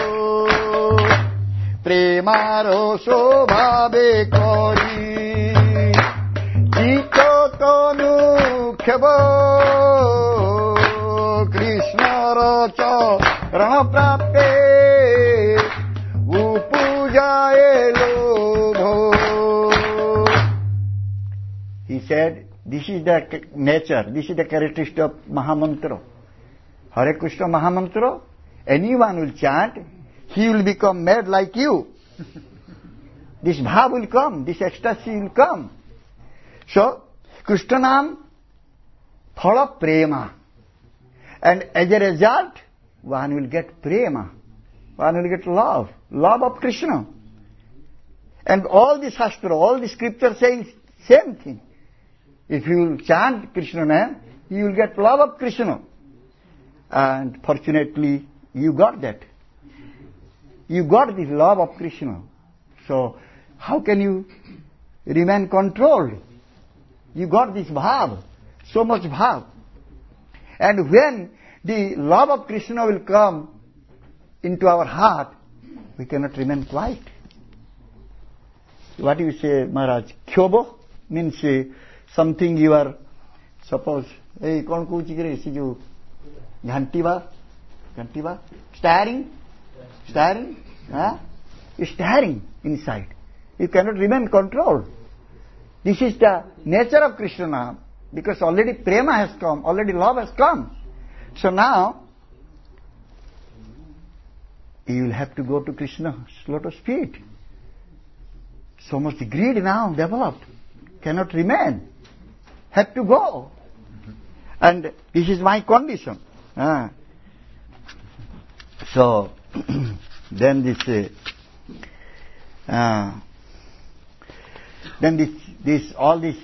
প্রেমার স্বভাবে করি চিত তনু ক্ষেব কৃষ্ণর চরণ প্রাপ্তে উপূজায় লোভ. He said, this is the nature, this is the characteristic of Mahamantra. Hare Krishna Mahamantra, anyone will chant, he will become mad like you. This bhav will come, this ecstasy will come. So, Krishna Nam, phala prema. And as a result, one will get prema. One will get love, love of Krishna. And all the Shastra, all the scripture saying same thing. If you will chant Krishna name, you will get love of Krishna. And fortunately, you got that. You got this love of Krishna. So, how can you remain controlled? You got this bhav, so much bhav. And when the love of Krishna will come into our heart, we cannot remain quiet. What do you say, Maharaj? Kyobo means uh, something you are, suppose, hey, kon kuchi kare, si jo, Ghantiva, Ghantiva, staring, staring, huh? Staring inside. You cannot remain controlled. This is the nature of Krishna, because already prema has come, already love has come. So now, you will have to go to Krishna's lotus feet. So much greed now developed, cannot remain, have to go. And this is my condition. Ah. So, then this, uh, uh, then this, this, all these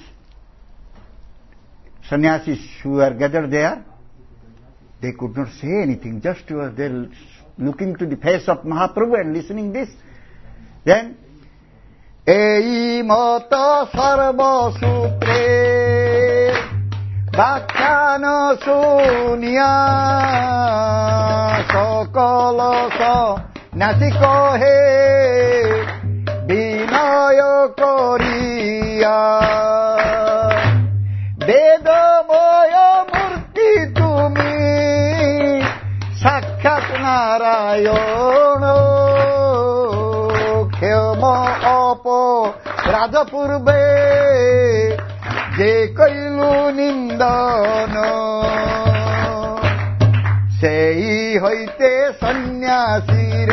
sannyasis who were gathered there, they could not say anything, just were they looking to the face of Mahaprabhu and listening this. Then, ei mata sarva sutre ব্যাখ্যান শুনিয়া সকল নাচি কহে বিনয় করিয়া বেদময় মূর্তি তুমি সাক্ষাৎ নারায়ণ রাজপূর্বে যে কইলু নিন্দন সেই হইতে সন্ন্যাসীর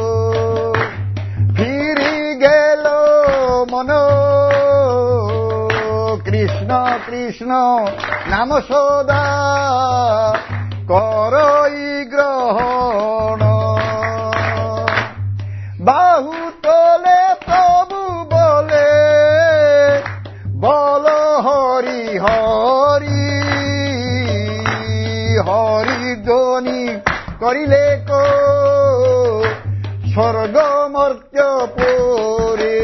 ফিরি গেল মন কৃষ্ণ কৃষ্ণ নাম সদা করই গ্রহণ বাহু তোলে প্রভু বলে বল হরি হরি হরি ধ্বনি করিলে কো স্বর্গ মর্ত্য পুরে.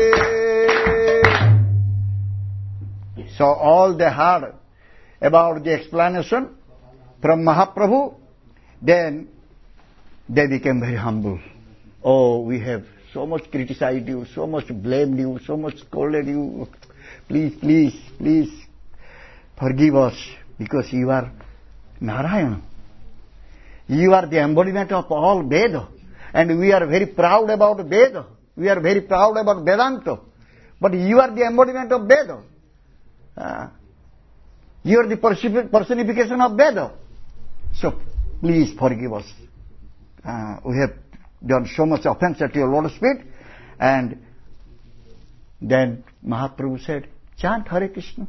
So all they heard about the explanation from Mahaprabhu, then they became very humble. Oh, we have so much criticized you, so much blamed you, so much scolded you. Please, please, please forgive us, because you are Narayana. You are the embodiment of all Veda, and we are very proud about Veda. We are very proud about Vedanta, but you are the embodiment of Veda. Uh, you are the personification of Veda. So, please forgive us. Uh, we have done so much offense at your lotus feet. And then Mahaprabhu said, chant Hare Krishna.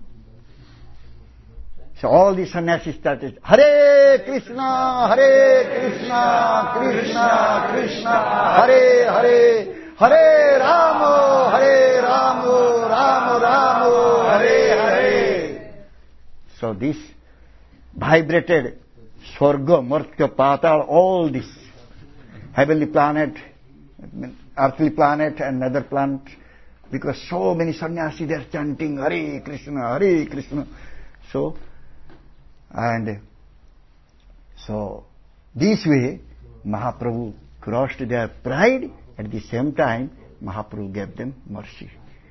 So all the sannyasis started, Hare Krishna, Hare Krishna, Krishna Krishna, Hare Hare, Hare Rama, Hare Rama, Rama Rama, Hare Hare. So this vibrated Swarga, Martya, Patal, all this heavenly planet, earthly planet and other planet, because so many sannyasis they are chanting Hare Krishna, Hare Krishna. So, and so this way Mahaprabhu crushed their pride. At the same time, Mahaprabhu gave them mercy.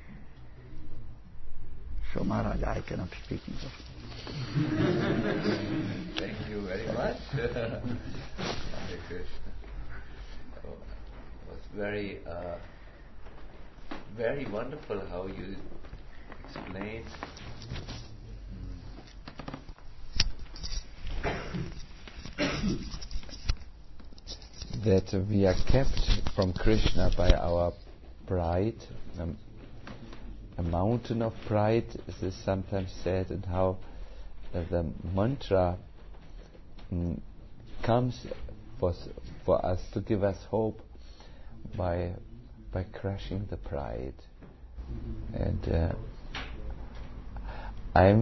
So Maharaj, I cannot speak more.
Thank you very much. Hare Krishna. Oh, it was very, uh, very wonderful how you explained that we are kept from Krishna by our pride, um, a mountain of pride, as is sometimes said, and how uh, the mantra um, comes for, for us to give us hope by by crushing the pride. And uh, I'm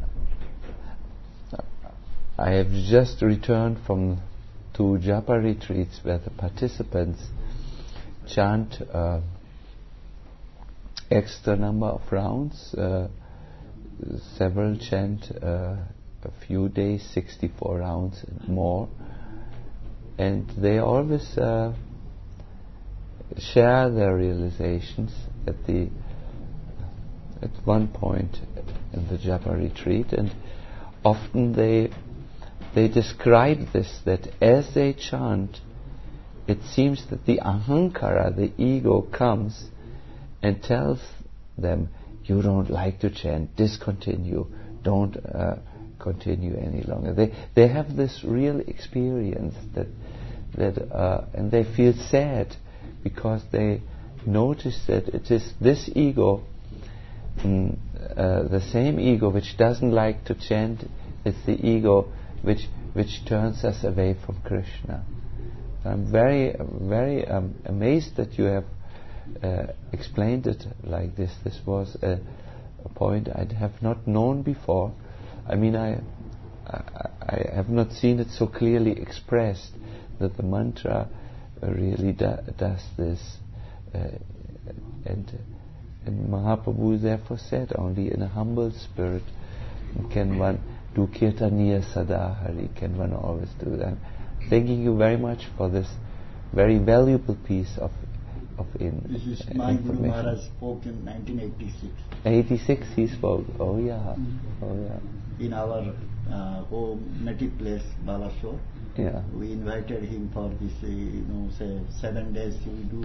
I have just returned from two japa retreats where the participants chant uh, extra number of rounds. Uh, several chant uh, a few days, sixty-four rounds and more. And they always uh, share their realizations at the at one point in the japa retreat, and often they They describe this, that as they chant, it seems that the ahankara, the ego, comes and tells them, you don't like to chant, discontinue, don't uh, continue any longer. They they have this real experience that that uh, and they feel sad because they notice that it is this ego, mm, uh, the same ego which doesn't like to chant, it's the ego which which turns us away from Krishna. I'm very, very um, amazed that you have uh, explained it like this. This was a, a point I have not known before. I mean, I, I, I have not seen it so clearly expressed that the mantra uh, really do, does this. Uh, and, and Mahaprabhu therefore said, only in a humble spirit can one do kirtaniya sada hari, can one always do that. Thanking you very much for this very valuable piece of of in,
This is
uh,
my Guru
information.
Maharaj spoke in nineteen eighty-six.
eighty-six he spoke. Oh yeah.
Mm-hmm.
Oh yeah.
In our uh, home native place, Balasore.
Yeah.
We invited him for this, uh, you know, say seven days we do this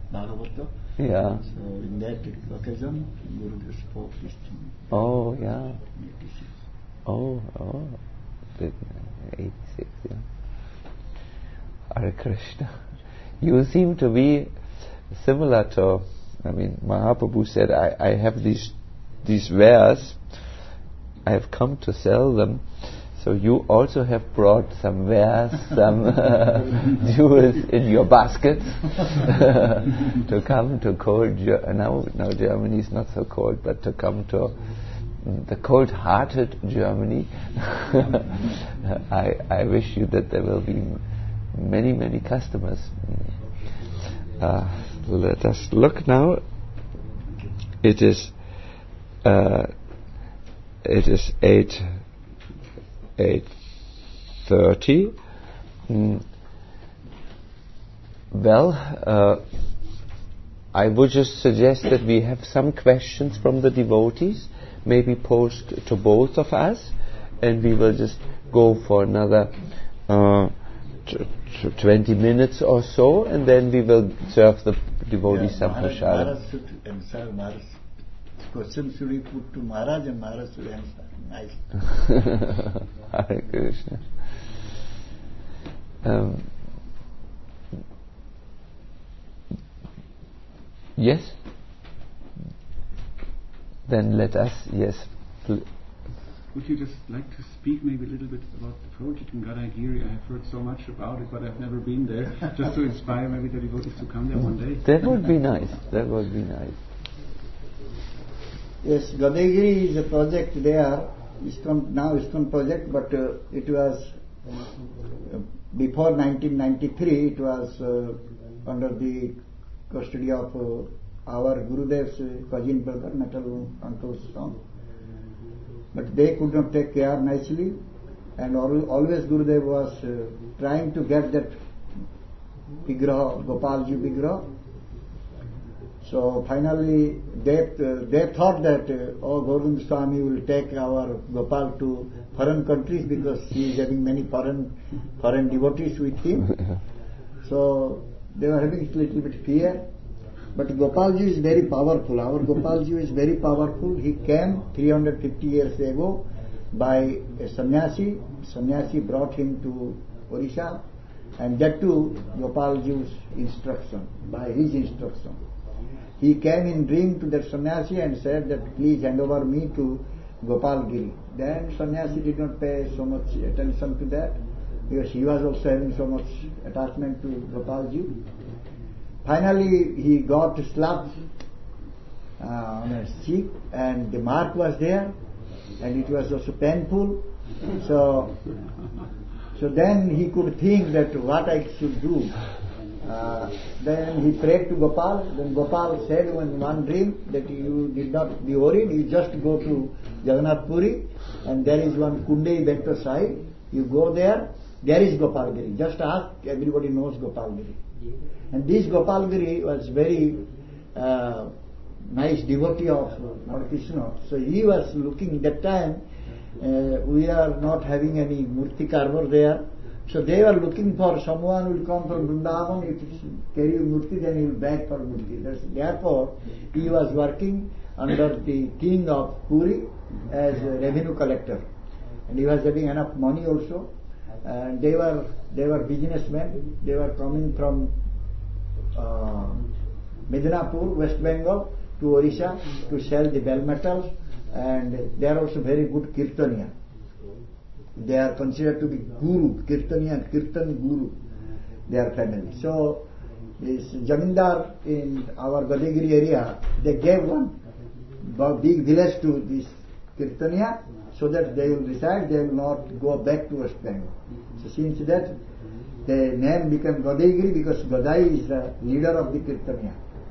Bhagavata.
Yeah.
So in that occasion, Gurudev spoke this thing.
Oh, yeah.
eighty-six.
Oh, oh. eighty-six, yeah. Hare Krishna. You seem to be similar to, I mean, Mahaprabhu said, I, I have these these wares, I have come to sell them. So you also have brought some wares, some uh, jewels in your basket to come to cold, Ger- now, now Germany is not so cold, but to come to the cold-hearted Germany. I, I wish you that there will be many, many customers. Uh, let us look now. It is uh, it is eight eight thirty. Mm. Well, uh, I would just suggest that we have some questions from the devotees, maybe posed to both of us, and we will just go for another uh, t- t- twenty minutes or so, and then we will serve the devotees
Yeah,
some
Maharaj,
prasad.
Maharaj should answer. Maharaj question should be put to Maharaj, and Maharaj should answer. Nice.
Hare Krishna. Um, yes? Then let us, yes. Pl-
Would you just like to speak maybe a little bit about the project in Gadagiri? I have heard so much about it, but I've never been there. Just to inspire maybe the devotees to come there one day.
That would be nice. That would be nice.
Yes, Gadagiri is a project there. ISKCON, now ISKCON project, but uh, it was uh, before nineteen ninety-three. It was uh, under the custody of uh, our Gurudev's uh, cousin brother, Metal Uncle's son. But they could not take care nicely, and al- always Gurudev was uh, trying to get that Vigraha, Gopalji Vigraha. So finally, they uh, they thought that uh, oh, Govind Swami will take our Gopal to foreign countries because he is having many foreign foreign devotees with him. So they were having a little bit fear. But Gopalji is very powerful. Our Gopalji is very powerful. He came three hundred fifty years ago by a sannyasi. Sannyasi brought him to Orissa, and that too Gopalji's instruction, by his instruction. He came in dream to that sannyasi and said that please hand over me to Gopalgiri. Then sannyasi did not pay so much attention to that because he was also having so much attachment to Gopalji. Finally he got slapped uh, on a cheek, and the mark was there, and it was also painful. So, so then he could think that what I should do. Uh, then he prayed to Gopal. Then Gopal said in one dream that you did not be worried, you just go to Jagannath Puri, and there is one Kundei Bento Sai. You go there, there is Gopalgiri. Just ask, everybody knows Gopalgiri. And this Gopalgiri was very uh, nice devotee of Lord Krishna. So he was looking that time. Uh, we are not having any murti carver there. So they were looking for someone who will come from Vrindavan, if he carry murti, then he will beg for murti. That's, therefore, he was working under the king of Puri as a revenue collector, and he was having enough money also. And they were they were businessmen. They were coming from uh, Midnapur, West Bengal, to Orissa to sell the bell metals, and they are also very good kirtaniya. They are considered to be guru, kirtaniya and kirtan guru, their family. So this Jamindar in our Gadagiri area, they gave one big village to this kirtaniya so that they will reside, they will not go back to West Bengal. So since that, the name became Gadagiri because Gadai is the leader of the kirtaniya.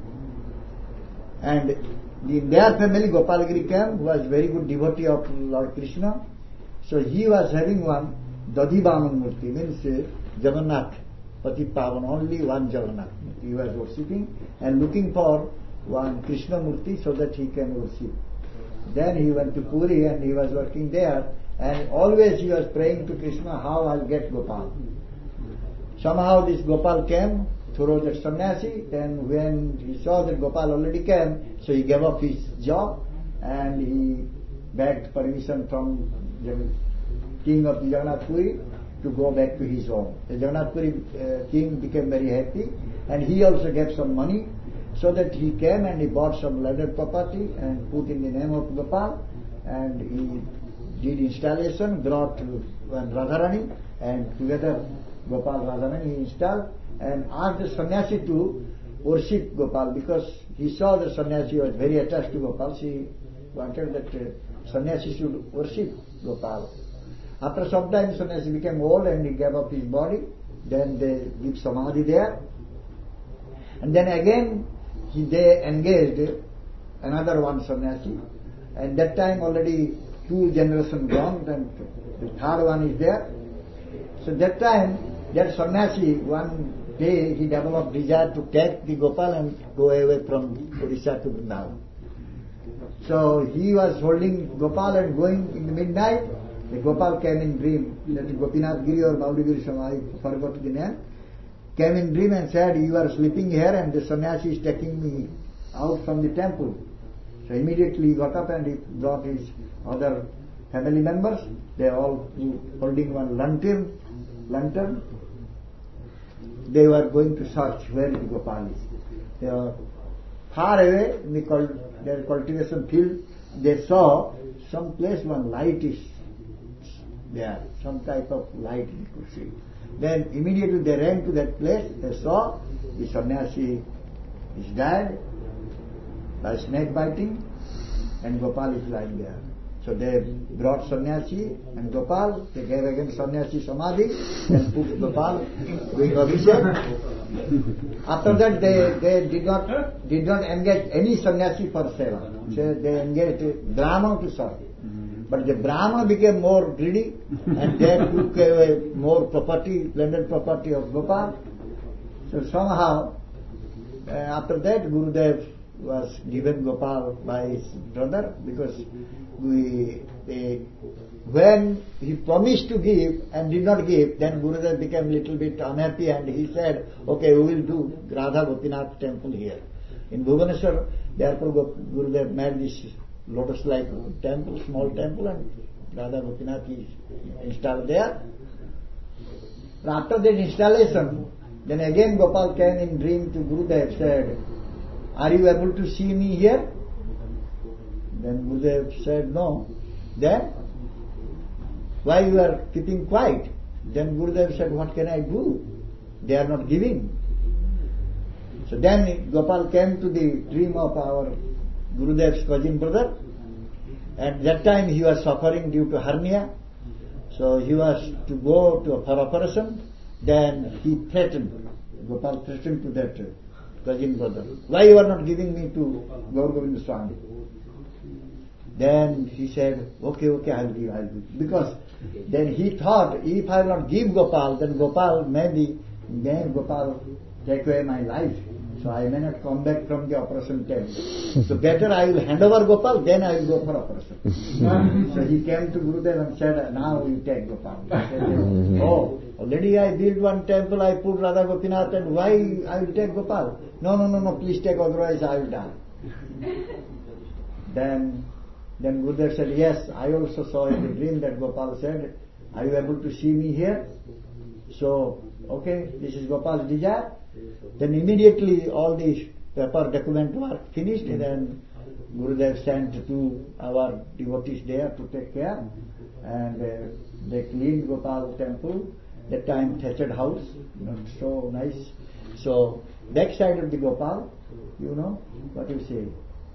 And in their family, Gopalgiri came, who was very good devotee of Lord Krishna. So he was having one Dadhivaman Murti, means uh, Jagannath, Patit Pavan, only one Jagannath Murti he was worshipping, and looking for one Krishna Murti so that he can worship. Then he went to Puri and he was working there, and always he was praying to Krishna, how I'll get Gopal. Somehow this Gopal came throw that sannyasi. Then when he saw that Gopal already came, so he gave up his job and he begged permission from the king of Jagannath Puri to go back to his home. The Jagannath Puri uh, king became very happy, and he also gave some money, so that he came and he bought some landed property and put in the name of Gopal, and he did installation, brought one Radharani, and together Gopal Radharani he installed, and asked the sannyasi to worship Gopal, because he saw the sannyasi was very attached to Gopal. She wanted that uh, sannyasi should worship Gopal. After some time, sannyasi became old and he gave up his body. Then they did samadhi there. And then again, he, they engaged another one sannyasi. And that time already two generations gone, and the third one is there. So that time, that sannyasi, one day he developed desire to take the Gopal and go away from Odisha to Vrindavan. So he was holding Gopal and going in the midnight. The Gopal came in dream, that Gopinath Giri or Maudagiri Samai, I forgot the name, came in dream and said, you are sleeping here and the sannyasi is taking me out from the temple. So immediately he got up and he brought his other family members. They all holding one lantern. lantern. They were going to search where the Gopal is. They were far away in the cult- their cultivation field. They saw some place one light is there, some type of light they could see. Then immediately they ran to that place. They saw the sannyasi is dead by snake biting, and Gopal is lying there. So they brought sannyasi and Gopal. They gave again sannyasi samadhi and put Gopal doing abhishek. After that, they they did not did not engage any sannyasi for seva. So they engaged Brahma to serve. But the Brahma became more greedy, and they took away more property, landed property of Gopal. So somehow, uh, after that, Gurudev was given Gopal by his brother, because we, they, when he promised to give and did not give, then Gurudev became a little bit unhappy, and he said, okay, we will do Radha Gopinath temple here. In Bhubaneswar, therefore Gurudev made this lotus-like temple, small temple, and Radha Gopinath is installed there. And after that installation, then again Gopal came in dream to Gurudev, said, are you able to see me here? Then Gurudev said, no. Then, why you are keeping quiet? Then Gurudev said, what can I do? They are not giving. So then Gopal came to the dream of our Gurudev's cousin brother. At that time he was suffering due to hernia. So he was to go to for operation. Then he threatened, Gopal threatened to that cousin brother, why you are not giving me to Gaur Govinda Swami? Then he said, okay, okay, I'll give, I'll give. Because then he thought, if I will not give Gopal, then Gopal maybe, may Gopal take away my life. So I may not come back from the operation tent. So better I will hand over Gopal, then I will go for operation. So he came to Gurudev and said, now you take Gopal. He said, oh, already I built one temple, I put Radha Gopinath, and why I will take Gopal? No, no, no, no, please take, otherwise I will die. Then, then Gurudev said, yes, I also saw in the dream that Gopal said, are you able to see me here? So, okay, this is Gopal's desire. Then immediately all these paper document were finished, and then Gurudev sent to our devotees there to take care, and uh, they cleaned Gopal temple. That time thatched house, not so nice. So back side of the Gopal, you know what you say,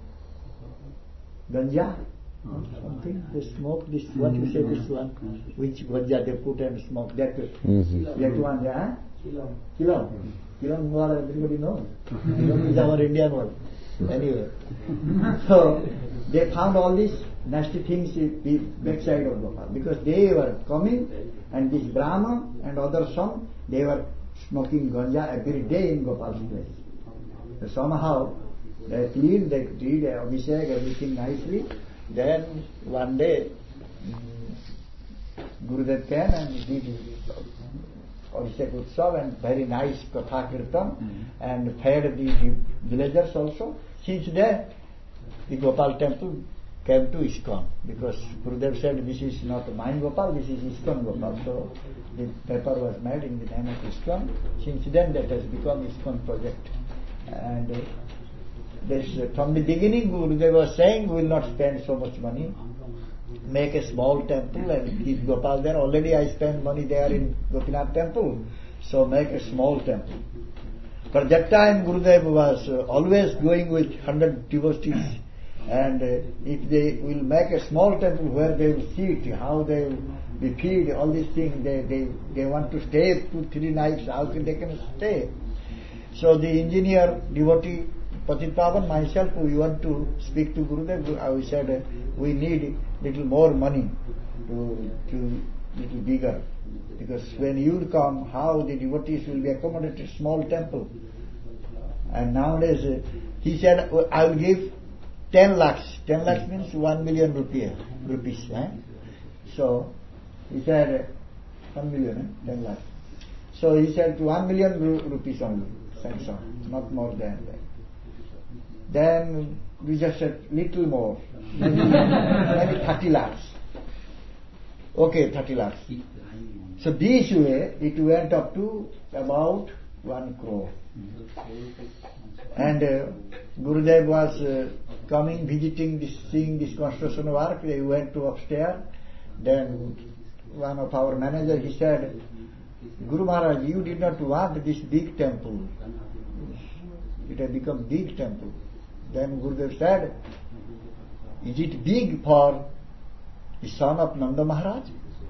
ganja, something they smoke this. What you say this one? Which ganja they put and smoke? That mm-hmm. that one, yeah. Kilon. Kilon word everybody knows. Kilon is our Indian word. Anyway, so they found all these nasty things in the backside of Gopal, because they were coming, and this Brahma and other son, they were smoking ganja every day in Gopal's place. So somehow they cleaned, they did abhishek, everything nicely. Then one day Gurudev came and did Abhishek Utsav and very nice Katha Kirtan mm-hmm. and fed the, the villagers also. Since then, the Gopal temple came to ISKCON because Gurudev said this is not mine Gopal, this is ISKCON Gopal. So the paper was made in the name of ISKCON. Since then that has become ISKCON project. And uh, this, uh, from the beginning Gurudev was saying we will not spend so much money. Make a small temple and keep Gopal there. Already I spend money there in Gopinath temple. So make a small temple. For that time Gurudev was uh, always going with one hundred devotees. And uh, if they will make a small temple where they will sit, how they will be feed, all these things, they, they, they want to stay two, three nights, how can they can stay? So the engineer, devotee, Patit Pavan, myself, we want to speak to Gurudev. I said, uh, we need little more money to, to little bigger. Because when you come, how the devotees will be accommodated, small temple. And nowadays, uh, he said, I will give ten lakhs. ten lakhs means one million rupees. rupees eh? So, he said, uh, one million, eh? ten lakhs. So he said, one million ru- rupees only, cents on, not more than that. Then we just said, little more. Maybe, maybe thirty lakhs. Okay, thirty lakhs. So this way, it went up to about one crore. And uh, Gurudev was uh, coming, visiting, this, seeing this construction work. They went to upstairs. Then one of our managers, he said, Guru Maharaj, you did not want this big temple. It had become big temple. Then Gurudev said, is it big for the son of Nanda Maharaj?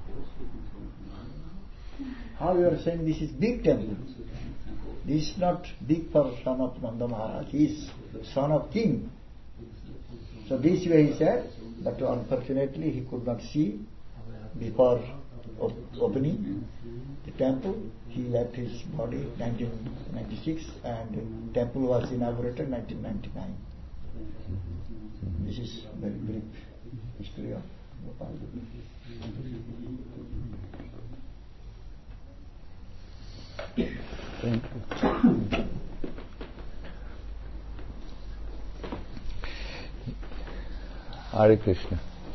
How you are saying this is big temple? This is not big for son of Nanda Maharaj. He is son of king. So this way he said, but unfortunately he could not see before op- opening the temple. He left his body nineteen ninety-six and the temple was inaugurated nineteen ninety-nine. This is very brief history of Gopal.
Thank you. Hare Krishna.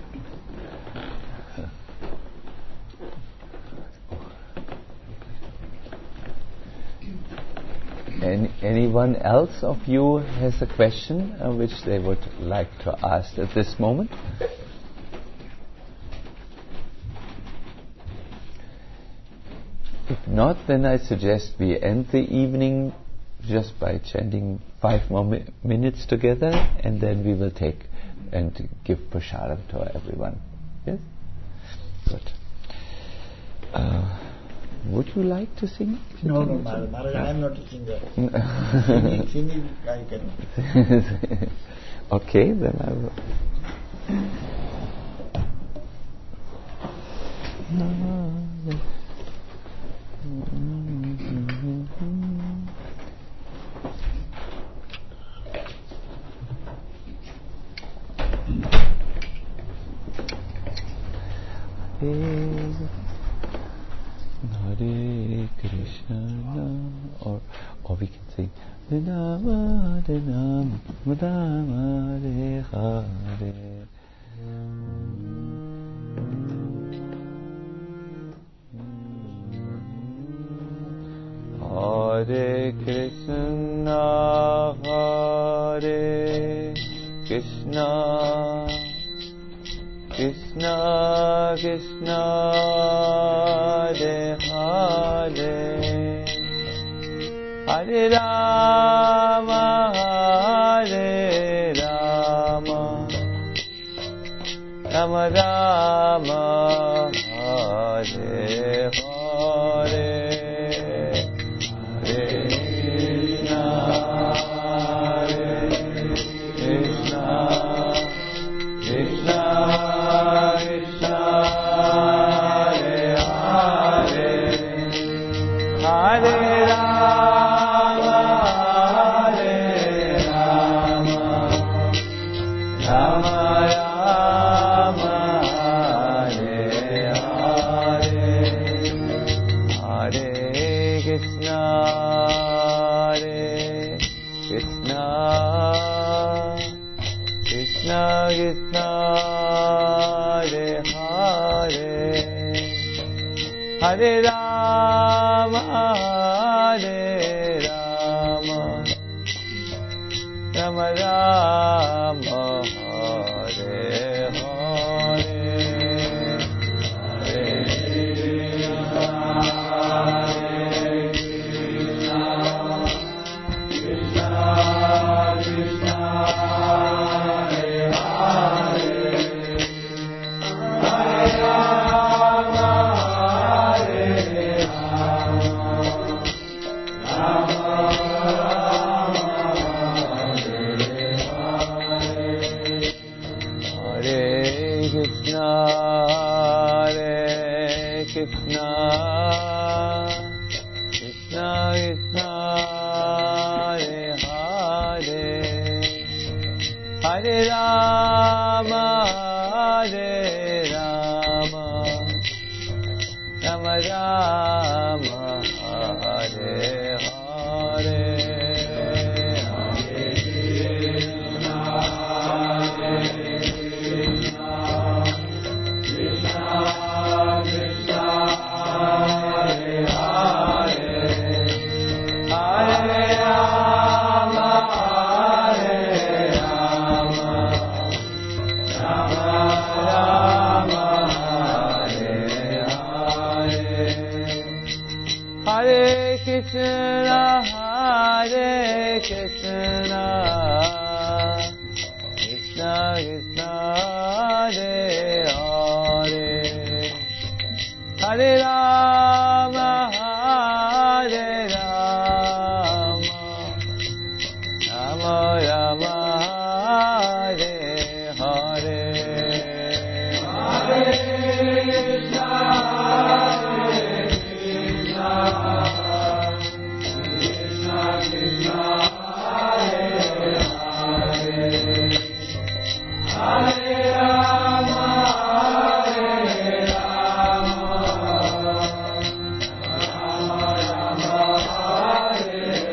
Any, anyone else of you has a question uh, which they would like to ask at this moment? If not, then I suggest we end the evening just by chanting five more mi- minutes together, and then we will take and give prasadam to everyone. Yes? Good. Uh, would you like to sing?
No, no, Maharaj, I am not a singer. singing, singing, I cannot.
Okay, then I will. Hare Krishna, or or we can sing Nama Nama Madama Hare Hare. Hare Krishna, Hare Krishna, Krishna Krishna, Hare Hare, Hare Rama, Hare Rama, Rama Rama, Hare Hare. Hare Krishna, Hare Krishna, Krishna Krishna, Hare Hare, Hare Rama, Hare Rama, Rama Rama, Hare Hare, Hare Krishna, Krishna Krishna, Hare Hare, Hare Rama, Hare Rama, Rama Rama, Hare Hare, Hare Krishna, Hare Krishna, Krishna Krishna, Hare Hare, Hare Rama, Hare Rama, Rama Rama, Hare Hare, Hare Krishna, Hare Krishna, Krishna Krishna, Hare Hare, Hare Rama, Hare Rama, Rama Rama, Hare Hare, Hare Krishna, Hare Krishna, Krishna Krishna, Hare Hare, Hare Rama,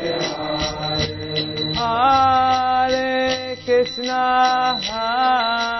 Krishna, Hare